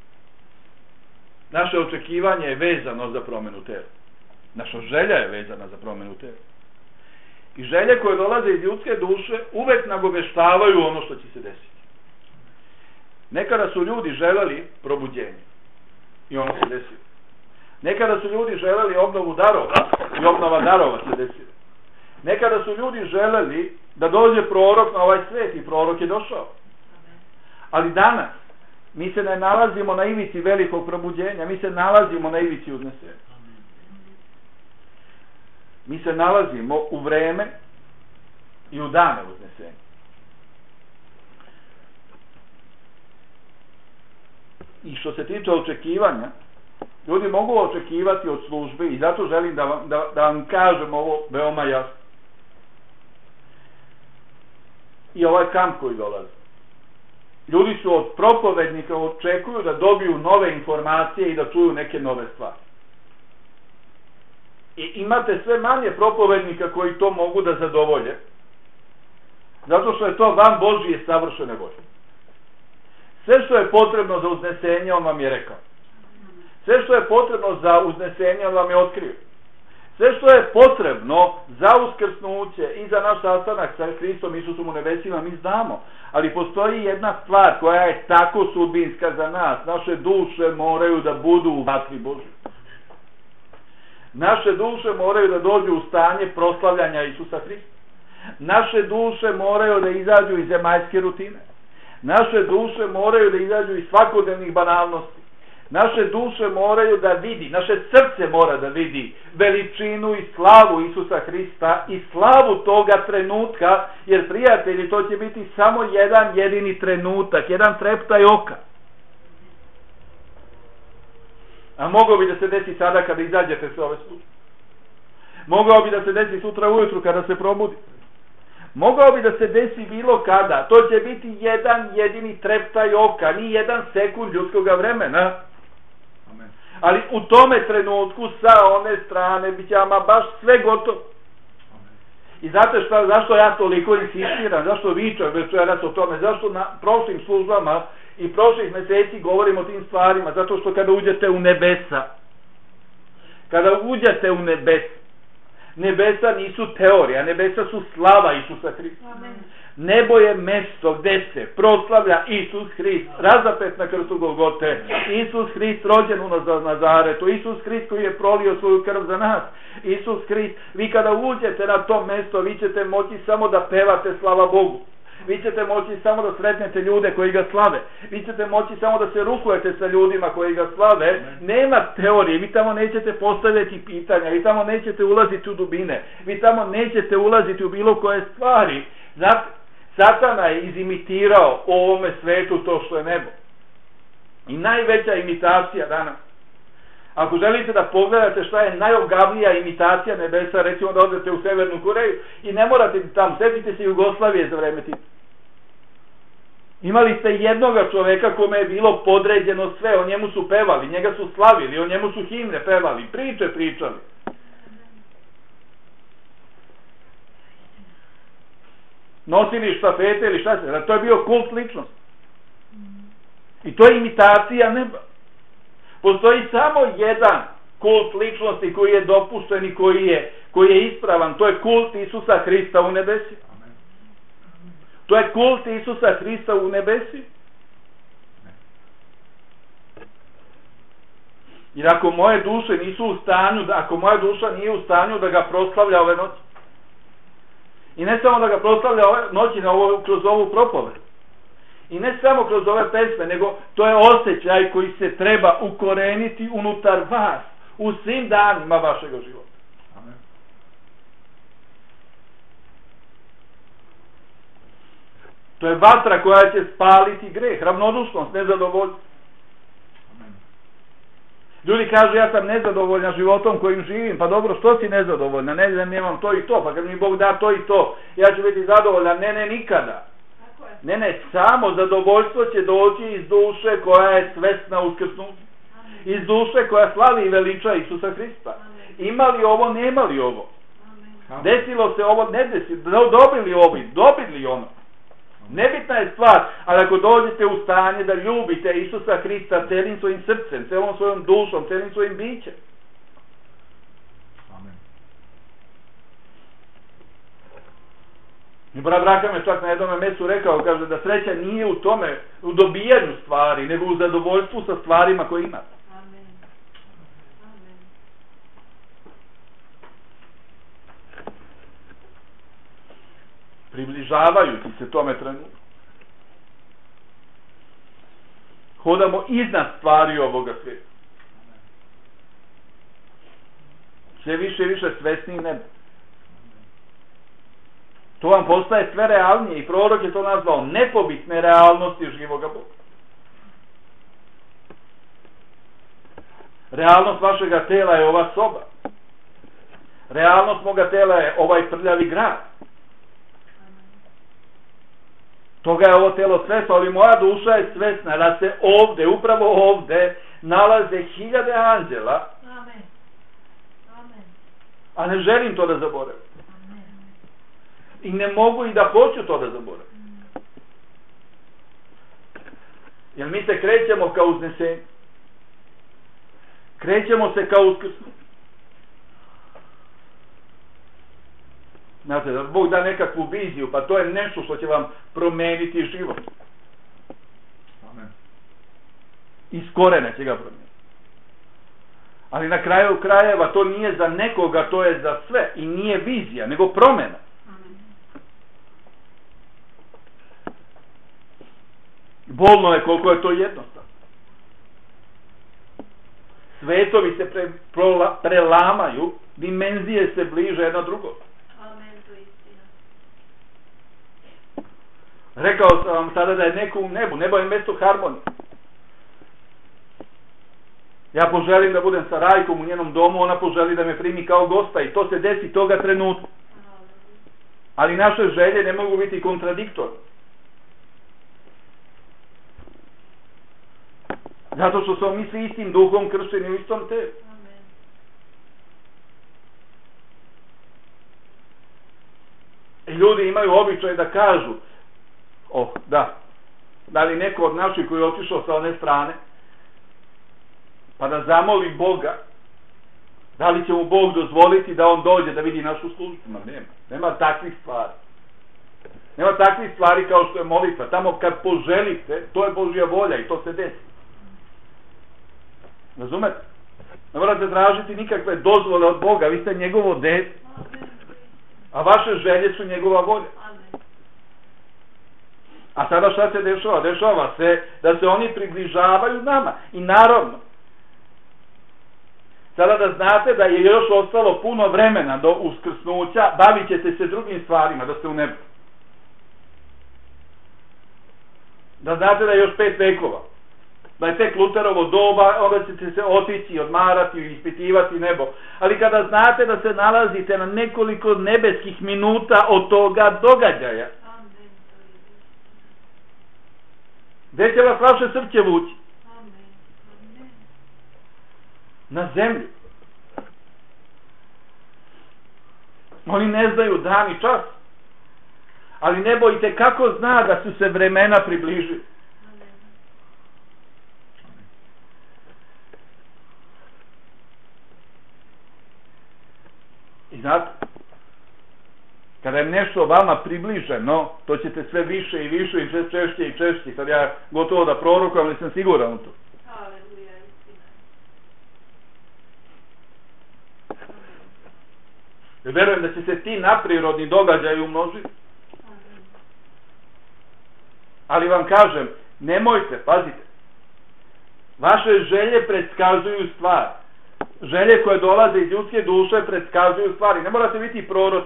A: naše očekivanje je vezano za promjenu tela. Naša želja je vezana za promjenu tela. I želje koje dolaze iz ljudske duše uvek nagoveštavaju ono što će se desiti. Nekada su ljudi želeli probuđenje i ono se desilo. Nekada su ljudi želeli obnovu darova i obnova darova se desila. Nekada su ljudi želeli da dođe prorok na ovaj svet i prorok je došao. Ali danas mi se ne nalazimo na ivici velikog probuđenja, mi se nalazimo na ivici uznesenja. Mi se nalazimo u vreme i u dane uznesenja. I što se tiče očekivanja, ljudi mogu očekivati od službe i zato želim da vam kažem ovo veoma jasno. I ovaj kamp koji dolazi. Ljudi su od propovednika očekuju da dobiju nove informacije i da čuju neke nove stvari. I imate sve manje propovednika koji to mogu da zadovolje. Zato što je to van Božije savršene volje. Sve što je potrebno za uznesenje, on vam je rekao. Sve što je potrebno za uznesenje, on vam je otkrio. Sve što je potrebno za uskrsnuće i za naš sastanak sa Hristom Isusom u nebesima, mi znamo. Ali postoji jedna stvar koja je tako sudbinska za nas. Naše duše moraju da budu u vatri Božje. Naše duše moraju da dođu u stanje proslavljanja Isusa Hrista. Naše duše moraju da izađu iz zemaljske rutine. Naše duše moraju da izađu iz svakodnevnih banalnosti. Naše duše moraju da vidi, naše srce mora da vidi veličinu i slavu Isusa Hrista i slavu toga trenutka, jer prijatelji, to će biti samo jedan jedini trenutak, jedan treptaj oka. A mogao bi da se desi sada kada izađete s ove službe. Mogao bi da se desi sutra ujutru kada se probudi. Mogao bi da se desi bilo kada. To će biti jedan jedini treptaj oka, ni jedan sekund ljudskog vremena. Amen. Ali u tome trenutku sa one strane bit će ama baš sve gotovo. Amen. I znate zašto ja toliko insistiram, zašto vičam večeras o tome, zašto na prošlim službama i prošlih meseci govorim o tim stvarima, zato što kada uđete u nebesa, nebesa nisu teorija, nebesa su slava Isusa Hrista. Amen. Nebo je mesto gde se proslavlja Isus Hrist, razapet na krstu Golgote, Isus Hrist rođen u Nazaretu, Isus Hrist koji je prolio svoju krv za nas, Isus Hrist. Vi kada uđete na to mesto, vi ćete moći samo da pevate slava Bogu. Vi ćete moći samo da sretnete ljude koji ga slave. Vi ćete moći samo da se rukujete sa ljudima koji ga slave. Nema teorije, vi tamo nećete postavljati pitanja, vi tamo nećete ulaziti u dubine, vi tamo nećete ulaziti u bilo koje stvari. Satana je izimitirao u ovome svetu to što je nebo. I najveća imitacija danas. Ako želite da pogledate šta je najogavnija imitacija nebesa, recimo da odete u Severnu Koreju i ne morate tamo, sjetite se Jugoslavije za vreme Tita. Imali ste jednoga čoveka kome je bilo podređeno sve, o njemu su pevali, njega su slavili, o njemu su himne pevali, priče pričali. Nosili štafete ili šta se, to je bio kult ličnosti. I to je imitacija neba. Postoji samo jedan kult ličnosti koji je dopušten i koji je ispravan. To je kult Isusa Hrista u nebesi. To je kult Isusa Hrista u nebesi. Jer ako moje duše nisu u stanju, ako moja duša nije u stanju da ga proslavlja ove noći. I ne samo da ga proslavlja ove noći kroz ovu propoved. I ne samo kroz ove pesme, nego to je osjećaj koji se treba ukoreniti unutar vas u svim danima vašeg života. Amen. To je vatra koja će spaliti greh, ravnodušnost, nezadovoljstvo. Ljudi kažu, ja sam nezadovoljna životom kojim živim. Pa dobro, što si nezadovoljna? Ne znam, nemam to i to, pa kad mi Bog da to i to, ja ću biti zadovoljna. Ne, nikada. Ne, samo zadovoljstvo će doći iz duše koja je svesna uskrsnuća. Iz duše koja slavi i veliča Isusa Hrista. Imali ovo, nemali ovo. Desilo se ovo, ne desilo, dobili ovo, dobili ono. Nebitna je stvar, ali ako dođete u stanje da ljubite Isusa Hrista celim svojim srcem, celom svojom dušom, celim svojim bićem. Amen. I brat Braka me čak na jednom mestu rekao, kaže da sreća nije u tome, u dobijanju stvari, nego u zadovoljstvu sa stvarima koje imate. Amen. Amen. Približavajući se tome trenutku, hodamo iznad stvari ovoga svijeta. Sve više i više svesni neba. To vam postaje sve realnije i prorok je to nazvao nepobitne realnosti živoga Boga. Realnost vašega tela je ova soba. Realnost moga tela je ovaj prljavi grad. Toga je ovo telo svesno, ali moja duša je svesna da se ovde, upravo ovde, nalaze 1000 anđela. Amen. Amen. A ne želim to da zaboravim. Amen. I ne mogu i da hoću to da zaboravim. Jer mi se krećemo kao uznesenje. Krećemo se kao uskrsnuće. Znate, da Bog da nekakvu viziju, pa to je nešto što će vam promeniti život. Amen. Iz korena će ga promeniti. Ali na kraju krajeva to nije za nekoga, to je za sve. I nije vizija, nego promjena. Bolno je koliko je to jednostavno. Svetovi se prelamaju, dimenzije se bliže jedno drugo. Rekao sam vam sada da je neko u nebu. Nebo je mjesto harmonije. Ja poželim da budem sa Rajkom u njenom domu, ona poželi da me primi kao gosta i to se desi toga trenutka. Ali naše želje ne mogu biti kontradiktorne. Zato što smo mi svi istim duhom kršteni u istom telu. I ljudi imaju običaj da kažu, da li neko od naših koji je otišao sa one strane, pa da zamoli Boga, da li će mu Bog dozvoliti da on dođe da vidi našu službu? Nema takvih stvari. Nema takvih stvari kao što je molitva. Tamo kad poželite, to je Božja volja i to se desi. Razumete? Ne morate tražiti nikakve dozvole od Boga, vi ste njegovo dete, a vaše želje su njegova volja. A sada šta se dešava? Dešava se da se oni približavaju nama. I naravno, sada da znate da je još ostalo puno vremena do uskrsnuća, bavit ćete se drugim stvarima, da ste u nebu. Da znate da je još 5 vekova. Da je tek Luterovo doba, onda ćete se otići, odmarati i ispitivati nebo. Ali kada znate da se nalazite na nekoliko nebeskih minuta od toga događaja, gdje će vas vaše srce vući? Na zemlju. Oni ne znaju dan i čas. Ali nebo i tekako zna da su se vremena približili. I znate, kada je nešto vama približeno, to ćete sve više i više i sve češće i češće. Sad ja gotovo da prorokujem, ali sam siguran u to. Verujem da će se ti naprirodni događaji umnožiti. Ali vam kažem, nemojte, pazite, vaše želje predskazuju stvari. Želje koje dolaze iz ljudske duše predskazuju stvari. Ne morate biti proroci.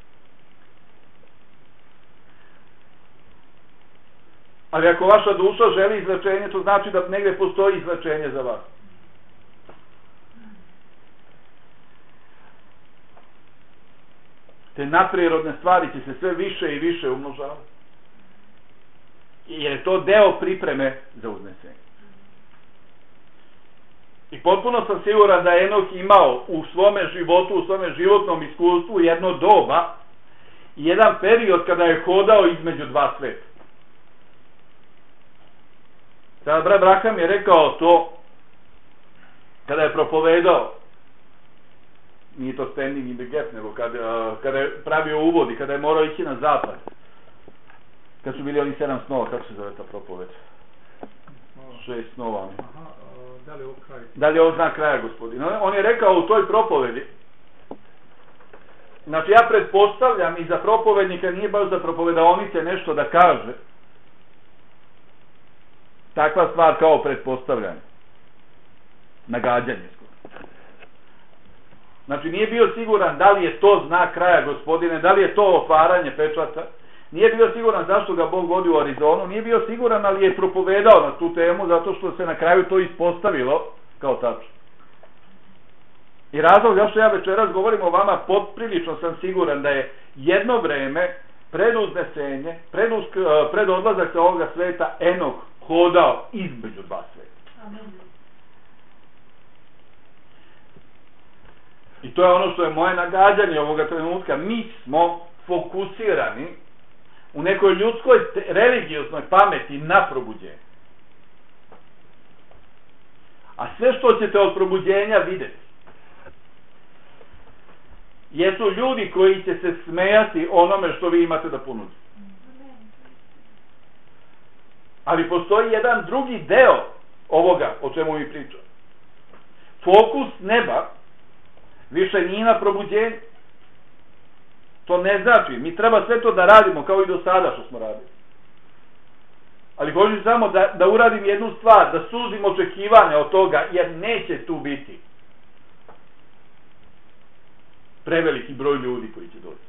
A: Ali ako vaša duša želi izlečenje, to znači da negdje postoji izlečenje za vas. Te naprirodne stvari će se sve više i više umnožavati. Jer je to deo pripreme za uznesenje. I potpuno sam siguran da je Enoh imao u svome životu, u svome životnom iskustvu jedno doba i jedan period kada je hodao između dva sveta. Sada brat Braham je rekao to kada je propovedao, nije to standing in the gap, nego kada je pravio uvod i kada je morao ići na zapad. Kad su bili oni 7 snova, kako se zove ta propoved? 6 snova. Da li je ovo znak kraja, gospodin? On je rekao u toj propovedi, znači ja pretpostavljam i za propovednika nije baš za propovedaonice nešto da kaže, takva stvar kao pretpostavljanje, nagađanje. Znači nije bio siguran da li je to znak kraja, gospodine, da li je to otvaranje pečata, nije bio siguran zašto ga Bog vodi u Arizonu, nije bio siguran, ali je propovedao na tu temu zato što se na kraju to ispostavilo kao tačno. I razlog zašto ja večeras govorim o vama, poprilično sam siguran da je jedno vreme pred uznesenje, pred odlazak sa ovoga sveta, Enoh hodao između dva sveta. Amen. I to je ono što je moje nagađanje ovoga trenutka. Mi smo fokusirani u nekoj ljudskoj religioznoj pameti na probuđenje. A sve što ćete od probuđenja vidjeti jesu ljudi koji će se smejati onome što vi imate da ponudite. Ali postoji jedan drugi deo ovoga o čemu mi pričamo. fokus neba više nije na probuđenju. To ne znači, mi treba sve to da radimo kao i do sada što smo radili. Ali hoću samo da uradim jednu stvar, da suzim očekivanja od toga, jer neće tu biti preveliki broj ljudi koji će doći.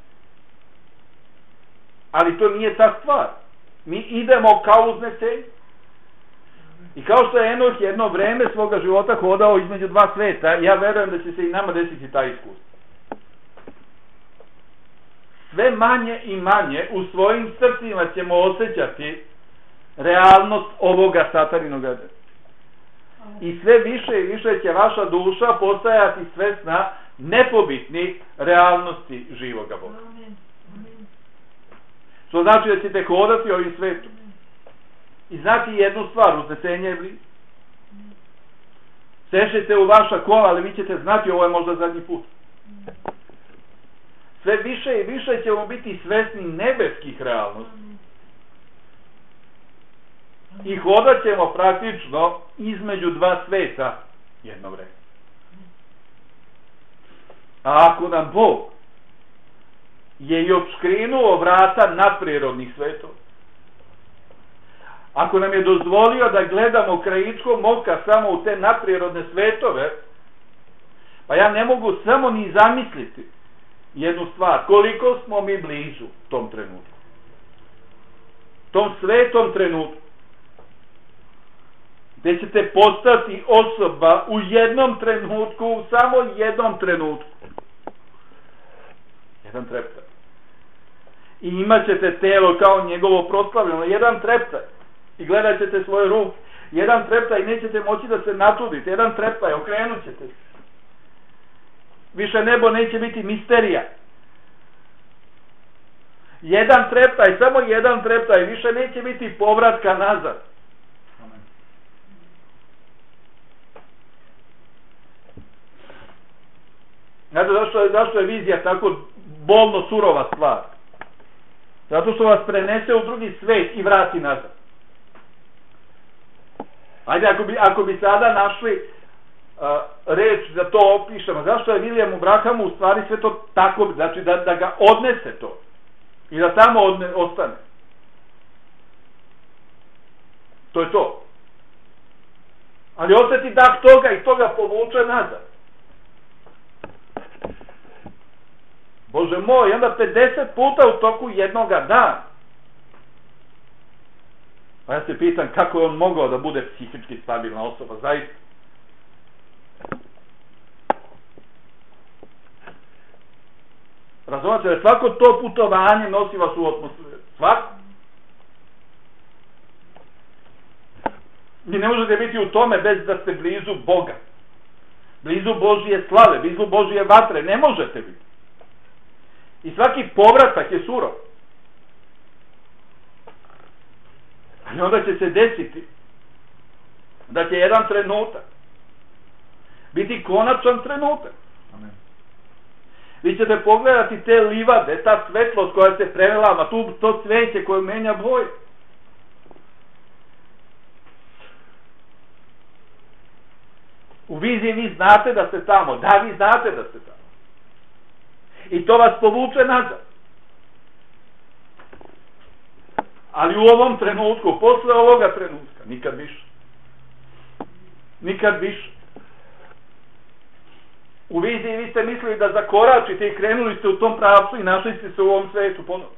A: Ali to nije ta stvar. Mi idemo kao uznesenje. I kao što je Enoh jedno vreme svoga života hodao između dva sveta, ja verujem da će se i nama desiti taj iskustvo. Sve manje i manje u svojim srcima ćemo osjećati realnost ovoga sataninog dana. I sve više i više će vaša duša postajati svesna nepobitnih realnosti živoga Boga. Što znači da ćete hodati ovim svetom. I znati jednu stvar, uznesenje je blizu. Sešite u vaša kola, ali vi ćete znati, ovo je možda zadnji put. Sve više i više ćemo biti svesni nebeskih realnosti. I hodat ćemo praktično između dva sveta jedno vreme. A ako nam Bog je i odškrinuo vrata nadprirodnih svetova, ako nam je dozvolio da gledamo krajičkom oka samo u te nadprirodne svetove, pa ja ne mogu samo ni zamisliti jednu stvar, koliko smo mi blizu tom trenutku. Tom svetom trenutku. Gde ćete postati osoba u jednom trenutku, u samo jednom trenutku. Jedan treptaj. I imat ćete telo kao njegovo proslavljeno. Jedan treptaj. I gledat ćete svoje ruke. Jedan treptaj i nećete moći da se natrudite. Jedan treptaj, okrenut ćete se. Više nebo neće biti misterija. Jedan treptaj, samo jedan treptaj. Više neće biti povratka nazad. Amen. Znate zašto je vizija tako bolno surova stvar? Zato što vas prenese u drugi svet i vrati nazad. Ajde, ako bi sada našli reč da to opišemo, zašto je Williamu Brahamu u stvari sve to tako, znači da ga odnese to i da tamo ostane. To je to. Ali osjeti dah toga i toga povuče nazad. Bože moj, onda 50 puta u toku jednoga dana. Pa ja se pitam kako je on mogao da bude psihički stabilna osoba, zaista. Razumete, jer svako to putovanje nosi vas u atmosferu. Svako. Vi ne možete biti u tome bez da ste blizu Boga. Blizu Božije slave, blizu Božije vatre. Ne možete biti. I svaki povratak je surov. Ali onda će se desiti da će jedan trenutak biti konačan trenutak. Amen. Vi ćete pogledati te livade, ta svetlost koja se prelama, to cveće koje menja boje. U viziji vi znate da ste tamo. Da, vi znate da ste tamo. I to vas povuče nazad. Ali u ovom trenutku, posle ovoga trenutka, nikad više. Nikad više. U viziji vi ste mislili da zakoračite i krenuli ste u tom pravcu i našli ste se u ovom svetu ponovno.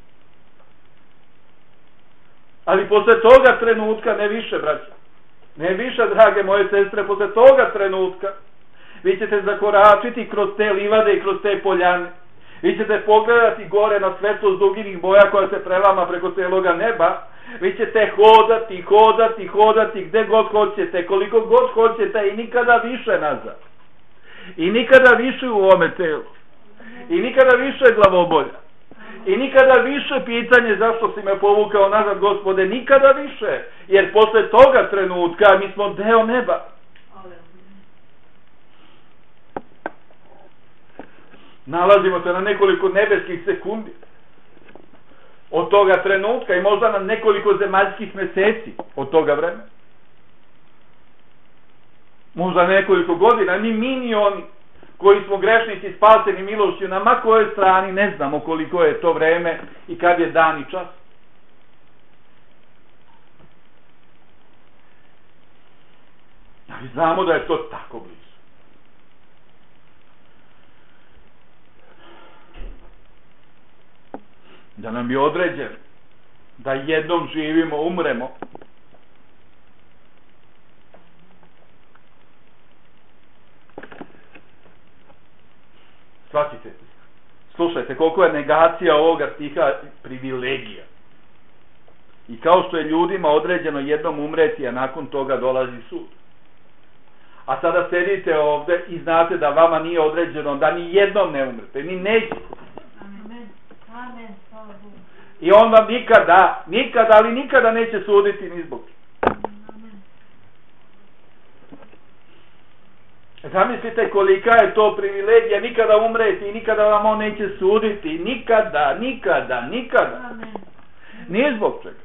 A: Ali posle toga trenutka, ne više, braće. Ne više, drage moje sestre, posle toga trenutka vi ćete zakoračiti kroz te livade i kroz te poljane. Vi ćete pogledati gore na svetlost duginih boja koja se prelama preko celoga neba. Vi ćete hodati gde god hoćete, koliko god hoćete i nikada više nazad. I nikada više u ovome telu. I nikada više glavobolja. I nikada više pitanje zašto si me povukao nazad, Gospode, nikada više. Jer posle toga trenutka mi smo deo neba. Nalazimo se na nekoliko nebeskih sekundi od toga trenutka i možda na nekoliko zemaljskih meseci od toga vremena. možda nekoliko godina, ni oni koji smo grešnici spaseni milošću, na ma kojoj strani ne znamo koliko je to vreme i kad je dan i čas. Ali znamo da je to tako blizu. Da nam je određeno da jednom živimo, umremo. Shvatite, slušajte koliko je negacija ovoga stiha privilegija. I kao što je ljudima određeno jednom umreti, a nakon toga dolazi sud. A sada sedite ovde i znate da vama nije određeno da ni jednom ne umrete, ni nećete.
B: Amen.
A: I on vam nikada neće suditi ni zbog. Zamislite kolika je to privilegija nikada umreti i nikada vam on neće suditi. Nikada. Nije zbog čega.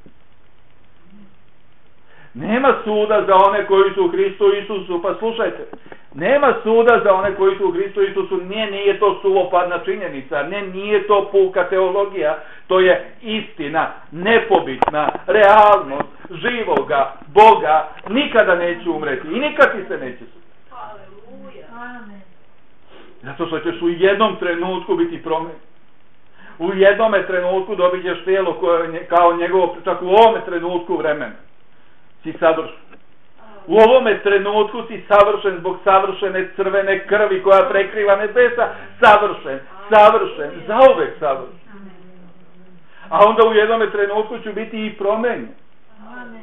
A: Nema suda za one koji su u Hristu Isusu. Pa slušajte, nema suda za one koji su u Hristu Isusu. Nije to suvopadna činjenica. Nije to puka teologija. To je istina, nepobitna, realnost živoga Boga. Nikada neće umreti i nikad ti se neće suditi.
B: Amen.
A: Zato što ćeš u jednom trenutku biti promenjen. U jednome trenutku dobit ćeš tijelo koje kao njegovo, čak u ovome trenutku vremena si savršen. U ovome trenutku si savršen zbog savršene crvene krvi koja prekriva nebesa. Savršen, zauvek savršen. A onda u jednome trenutku ću biti i promenjen.
B: Amen.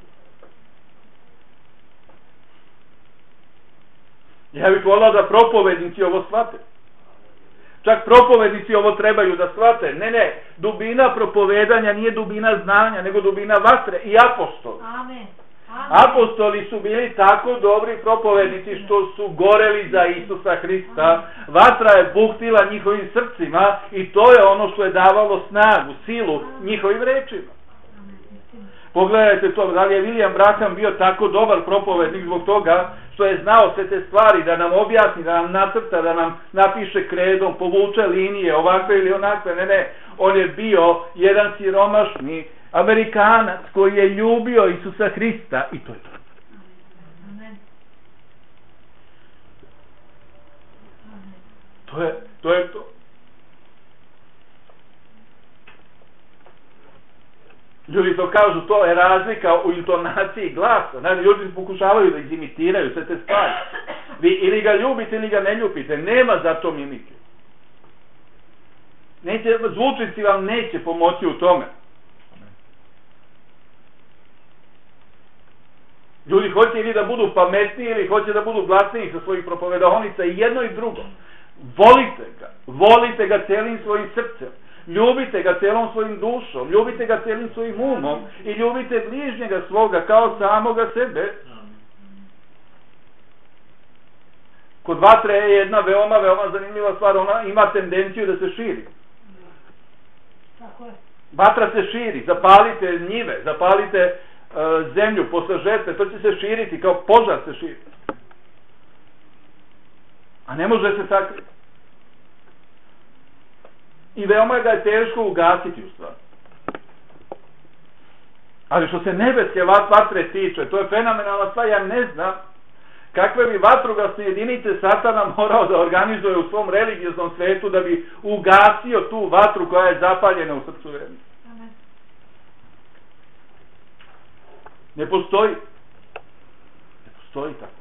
A: Ja bih volao da propovednici ovo shvate. Čak propovednici ovo trebaju da shvate. Ne, dubina propovedanja nije dubina znanja, nego dubina vatre i apostoli.
B: Amen.
A: Apostoli su bili tako dobri propovednici što su goreli za Isusa Hrista. Vatra je buhtila njihovim srcima i to je ono što je davalo snagu, silu njihovim rečima. Pogledajte to, da li je William Branham bio tako dobar propovednik zbog toga što je znao sve te stvari, da nam objasni, da nam nacrta, da nam napiše kredom, povuče linije, ovakve ili onakve. Ne, on je bio jedan siromašni Amerikanac koji je ljubio Isusa Hrista i to je to. To je to. Ljudi to kažu, to je razlika u intonaciji glasa. Znači, ljudi pokušavaju da izimitiraju sve te stvari. Vi ili ga ljubite ili ga ne ljubite. Nema za to mimike. Zvučnici vam neće pomoći u tome. Ljudi hoće ili da budu pametniji ili hoće da budu glasniji sa svojih propovedaonica i jedno i drugo. Volite ga celim svojim srcem. Ljubite ga celom svojim dušom, ljubite ga celim svojim umom i ljubite bližnjega svoga kao samoga sebe. Kod vatre je jedna veoma zanimljiva stvar, ona ima tendenciju da se širi. Vatra se širi, zapalite njive, zapalite zemlju posle žetve, to će se širiti, kao požar se širi. A ne može se sakriti. I veoma ga je teško ugasiti u stvari. Ali što se nebeske vatre tiče, to je fenomenalna stvar, ja ne znam kakve bi vatrogasne jedinice Satana morao da organizuje u svom religioznom svetu da bi ugasio tu vatru koja je zapaljena u srcu verne. Ne postoji tako.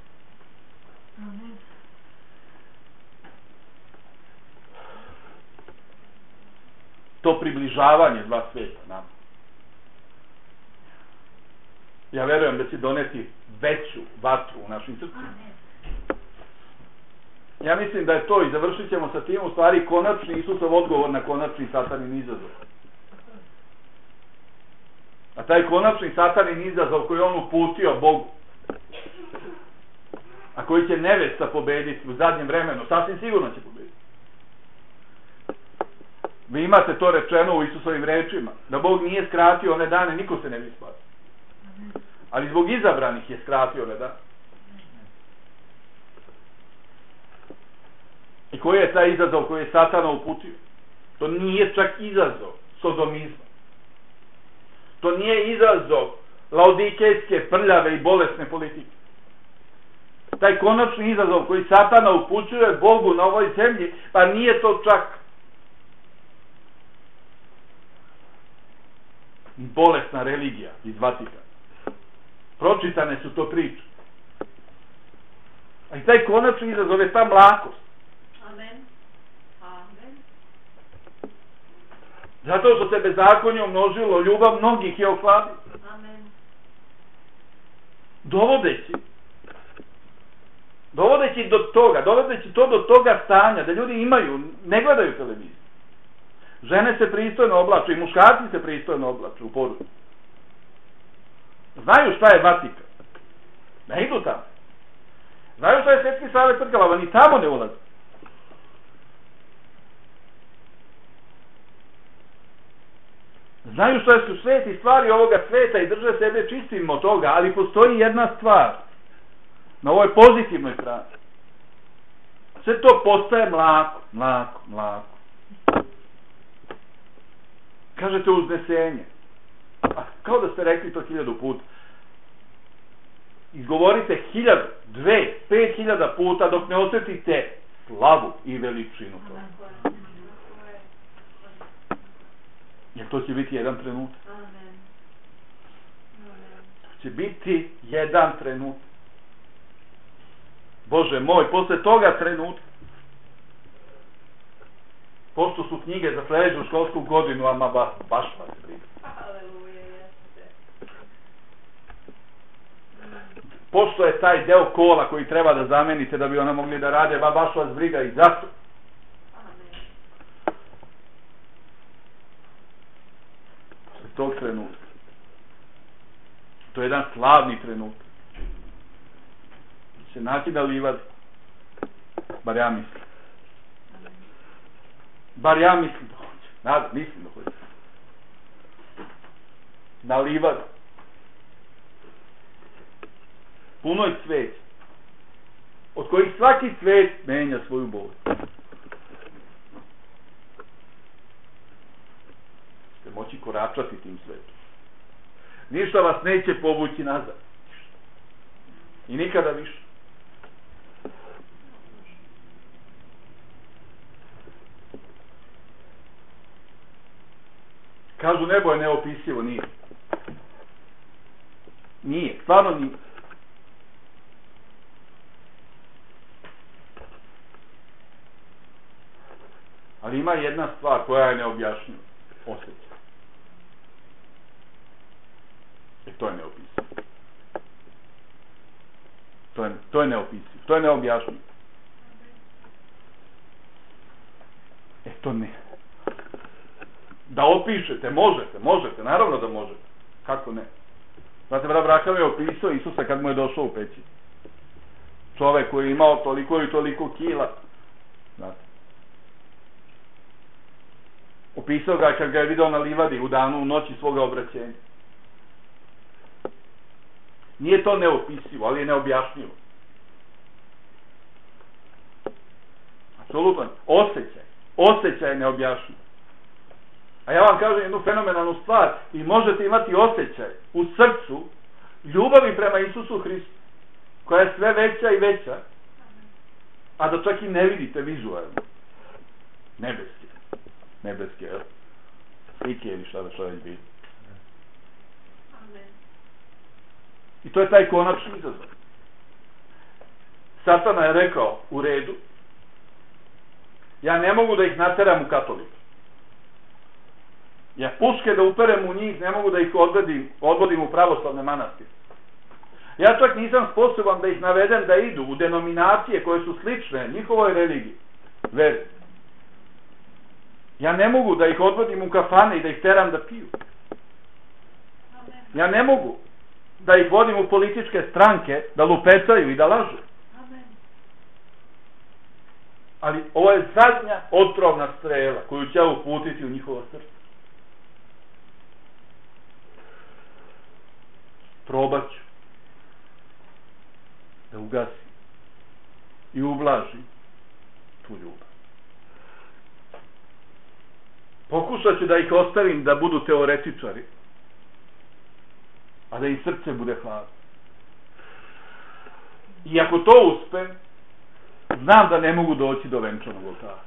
A: To približavanje dva sveta nama. Ja verujem da će doneti veću vatru u našim srcima. Ja mislim da je to i završit ćemo sa tim u stvari konačni Isusov odgovor na konačni Satanin izazov. A taj konačni Satanin izazov koji on uputio Bogu, a koji će nevesta pobediti u zadnjem vremenu, sasvim sigurno će pobediti. Vi imate to rečeno u Isusovim rečima, da Bog nije skratio one dane, niko se ne bi spasio. Ali zbog izabranih je skratio one dane. koji je taj izazov koji je Satana uputio? To nije čak izazov sodomizma. To nije izazov laodikejske, prljave i bolesne politike. Taj konačni izazov koji Satana upućuje Bogu na ovoj zemlji, pa nije to čak bolesna religija iz Vatikana. Pročitane su to priče. A i taj konačni izazov je ta mlakost.
B: Amen. Amen.
A: Zato što se bezakonje umnožilo, ljubav mnogih je ohladila.
B: Amen.
A: Dovodeći do toga, dovodeći to do toga stanja, da ljudi imaju, ne gledaju televiziju. Žene se pristojno oblače i muškarci se pristojno oblače u porodici. Znaju šta je Vatikan. Ne idu tamo. Znaju šta je Svetski savet crkava, ni tamo ne ulaze. Znaju što su sveti stvari ovoga sveta i drže sebe čistim od toga, ali postoji jedna stvar na ovoj pozitivnoj strani. Sve to postaje mlako. Kažete uznesenje. Kao da ste rekli to 1000 puta. Izgovorite 1000, 2, 5000 puta dok ne osjetite slavu i veličinu toga. Jer to će biti jedan trenutak. To će biti jedan trenutak. Bože moj, posle toga trenutka, pošto su knjige za sledeću školsku godinu, ama baš vas briga. Pošto je taj deo kola koji treba da zamenite da bi ona mogli da rade, baš vas briga i zato. Posle tog trenutka. To je jedan slavni trenutak. Se naći da livadi. Bar ja mislim. Bar ja mislim da hoće. Mislim da hoće. Na livadi. Punoj cveć. Od kojih svaki cveć menja svoju boju. Ćete moći koračati tim cvetom. Ništa vas neće povući nazad. I nikada više. Kažu nebo je neopisivo, nije. Nije, stvarno nije. Ali ima jedna stvar koja je neobjašnjiva. Osjećaj. To je neopisivo. To je neopisivo. To je neobjašnjivo. To ne. Da opišete, možete, naravno da možete. Kako ne? Znate, brat Brakav je opisao Isusa kad mu je došao u peći. Čovek koji je imao toliko i toliko kila. Znate. Opisao ga kad ga je video na livadi u noći svoga obraćenja. Nije to neopisivo, ali je neobjašnjivo. Apsolutno. Osjećaj je neobjašnjivo. A ja vam kažem jednu fenomenalnu stvar. I možete imati osjećaj u srcu ljubavi prema Isusu Hristu, koja je sve veća i veća, a da čak i ne vidite vizualno. Nebeske, jel? Slike ili šta da već biti. I to je taj konačni izazov. Satana je rekao, u redu, ja ne mogu da ih nateram u katolike. Ja puške da uperem u njih, ne mogu da ih odvodim u pravoslavne manastire. Ja čak nisam sposoban da ih navedem da idu u denominacije koje su slične njihovoj religiji, veri. Ja ne mogu da ih odvodim u kafane i da ih teram da piju. Ja ne mogu da ih vodim u političke stranke, da lupetaju i da lažu. Ali ovo je zadnja otrovna strela koju će ja uputiti u njihovo srce. Probat ću da ugasi i ublaži tu ljubav. Pokušat ću da ih ostavim da budu teoretičari, a da im srce bude hladno. I ako to uspe, znam da ne mogu doći do venčanog oltara.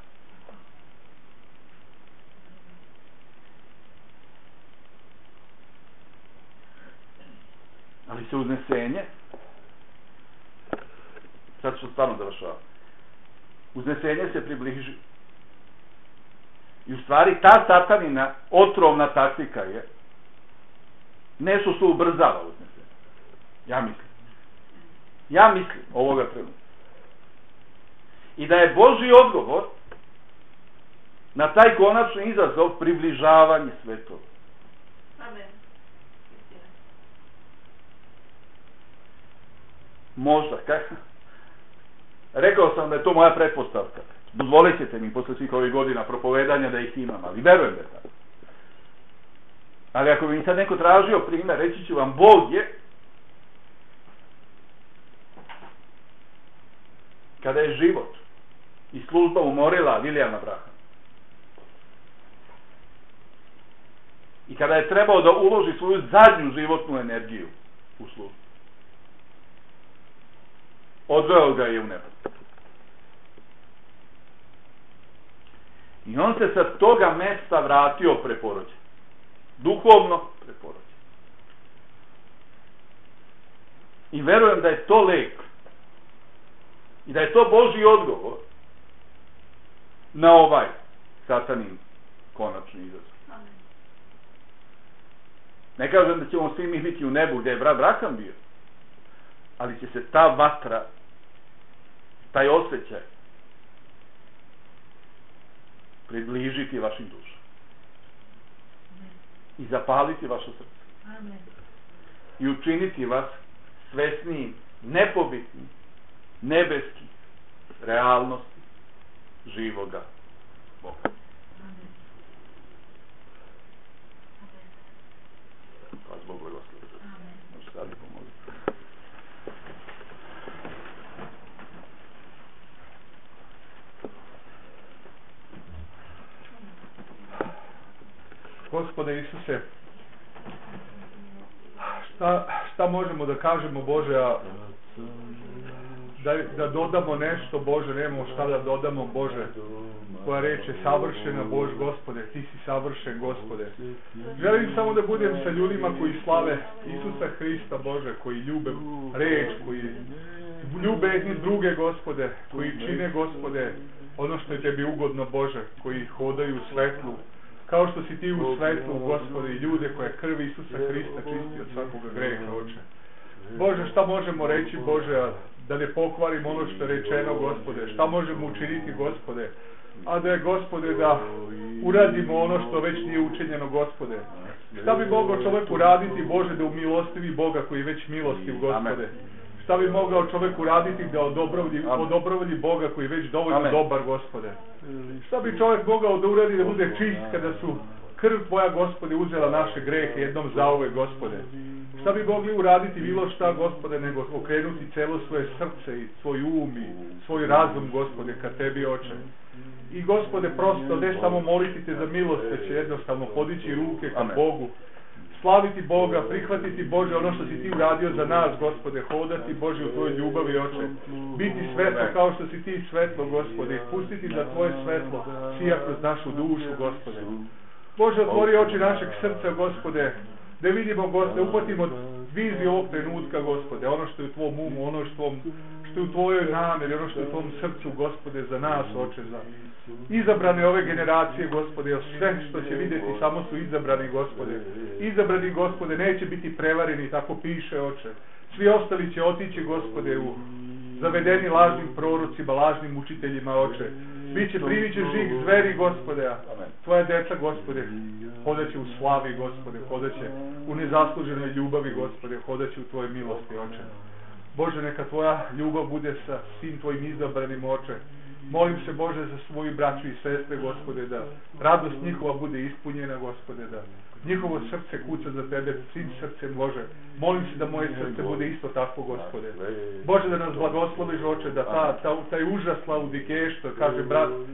A: Ali se uznesenje, sad ću stvarno završavati, uznesenje se približi. I u stvari ta satanina otrovna taktika je nešto što ubrzava uznesenje. Ja mislim ovoga trenutka. I da je Božji odgovor na taj konačni izazov približavanje svetova.
B: Amen.
A: Možda, rekao sam da je to moja pretpostavka. Dozvolit ćete mi posle svih ovih godina propovedanja da ih imam, ali verujem da je tako. Ali ako bi mi sad neko tražio primjer, reći ću vam, Bog je, kada je život i služba umorila Vilijama Brahama, i kada je trebao da uloži svoju zadnju životnu energiju u službu, odveo ga je u nebo. I on se sa toga mesta vratio preporođen. Duhovno preporođen. I verujem da je to lek. I da je to Božji odgovor na ovaj satanin konačni izazov. Ne kažem da ćemo svi mi biti u nebu gdje je brat Braham bio, ali će se ta vatra, taj osjećaj približiti vašim dušama i zapaliti vaše srce.
B: Amen.
A: I učiniti vas svesnijim, nepobitnim, nebeskih realnosti živoga Boga. Vas Bog blagoslovi. Može sad i pomoliti.
C: Gospode Isuse, šta možemo da kažemo, Bože, a da dodamo nešto, Bože, nemamo šta da dodamo, Bože. Tvoja reč je savršena, Bože, Gospode, Ti si savršen, Gospode. Želim samo da budem sa ljudima koji slave Isusa Hrista, Bože, koji ljube reč, koji ljube jedni druge, Gospode, koji čine, Gospode, ono što je Tebi ugodno, Bože, koji hodaju u svetlu, kao što si Ti u svetlu, Gospode, i ljude koje krv Isusa Hrista čisti od svakoga greha, Oče. Bože, šta možemo reći, Bože, da ne pokvarimo ono što je rečeno, Gospode, šta možemo učiniti, Gospode, a da je, Gospode, da uradimo ono što već nije učinjeno, Gospode. Šta bi mogao čovjek uraditi, Bože, da umilostivi Boga koji je već milostiv, Gospode? Šta bi mogao čovjek uraditi da odobrovolji Boga koji je već dovoljno dobar, Gospode? Šta bi čovjek mogao da uradi da bude čist kada su krv Tvoja, Gospode, uzela naše grehe jednom zauvek, Gospode? Šta bi mogli uraditi bilo šta, Gospode, nego okrenuti celo svoje srce i svoj um i svoj razum, Gospode, ka Tebi, Oče? I, Gospode, prosto ne samo moliti Te za milost, već jednostavno podići ruke ka Bogu, slaviti Boga, prihvatiti, Bože, ono što si Ti uradio za nas, Gospode, hodati, Bože, u Tvojoj ljubavi, Oče, biti svetlo kao što si Ti svetlo, Gospode, i pustiti da Tvoje svetlo sija kroz našu dušu, Gospode. Bože, otvori oči našeg srca, Gospode, da vidimo, Gospode, upatimo viziju ovog trenutka, Gospode, ono što je u Tvom umu, ono što je u Tvojoj namjeri, ono što je u Tvom srcu, Gospode, za nas, Oče, za izabrane ove generacije, Gospode, sve što će vidjeti samo su izabrani, Gospode. Izabrani, Gospode, neće biti prevareni, tako piše, Oče. Svi ostali će otići, Gospode, u zavedeni lažnim prorocima, lažnim učiteljima, Oče. Biće priviće žig zveri, Gospode, a Tvoja deca, Gospode, hodaće u slavi, Gospode, hodaće u nezasluženoj ljubavi, Gospode, hodaće u Tvojoj milosti, Oče. Bože, neka Tvoja ljubav bude sa svim Tvojim izabranim, Oče. Molim se, Bože, za svoju braću i sestre, Gospode, da radost njihova bude ispunjena, Gospode, da njihovo srce kuca za Tebe svim srcem, Bože. Molim se da moje srce bude isto tako, Gospode. Bože, da nas blagosloviš, Oče, da taj užas Laudikej, što kaže brat,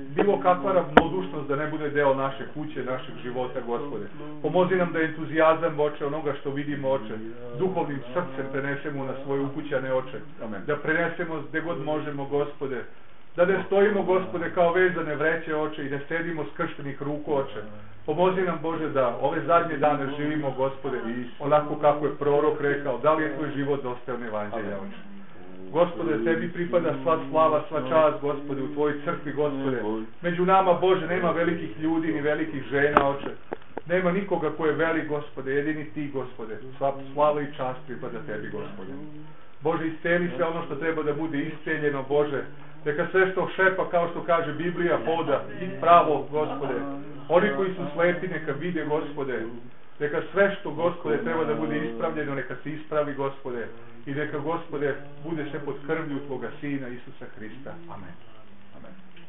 C: bilo kakva ravnodušnost da ne bude deo naše kuće, našeg života, Gospode. Pomozi nam da entuzijazam, Oče, onoga što vidimo, Oče, duhovnim srcem prenesemo na svoje ukućane, Oče. Da prenesemo gde god možemo, Gospode. Da ne stojimo, Gospode, kao vezane vreće, Oče, i da sedimo skrštenih ruku, Oče. Pomozi nam, Bože, da ove zadnje dane živimo, Gospode, onako kako je prorok rekao, da li je tvoj život dostojan evanđelja, Oče. Gospode, tebi pripada sva slava, sva čast, Gospode, u tvojoj crkvi, Gospode. Među nama, Bože, nema velikih ljudi ni velikih žena, Oče. Nema nikoga ko je velik, Gospode, jedini ti, Gospode. Sva slava i čast pripada tebi, Gospode. Bože, isceli sve ono što treba da bude isceljeno, Bože. Neka sve što šepa, kao što kaže Biblija, hoda i pravo, Gospode. Oni koji su slepi, neka vide, Gospode. Neka sve što, Gospode, treba da bude ispravljeno, neka se ispravi, Gospode. I neka, Gospode, bude sve pod krvlju Tvoga Sina Isusa Hrista. Amen. Amen.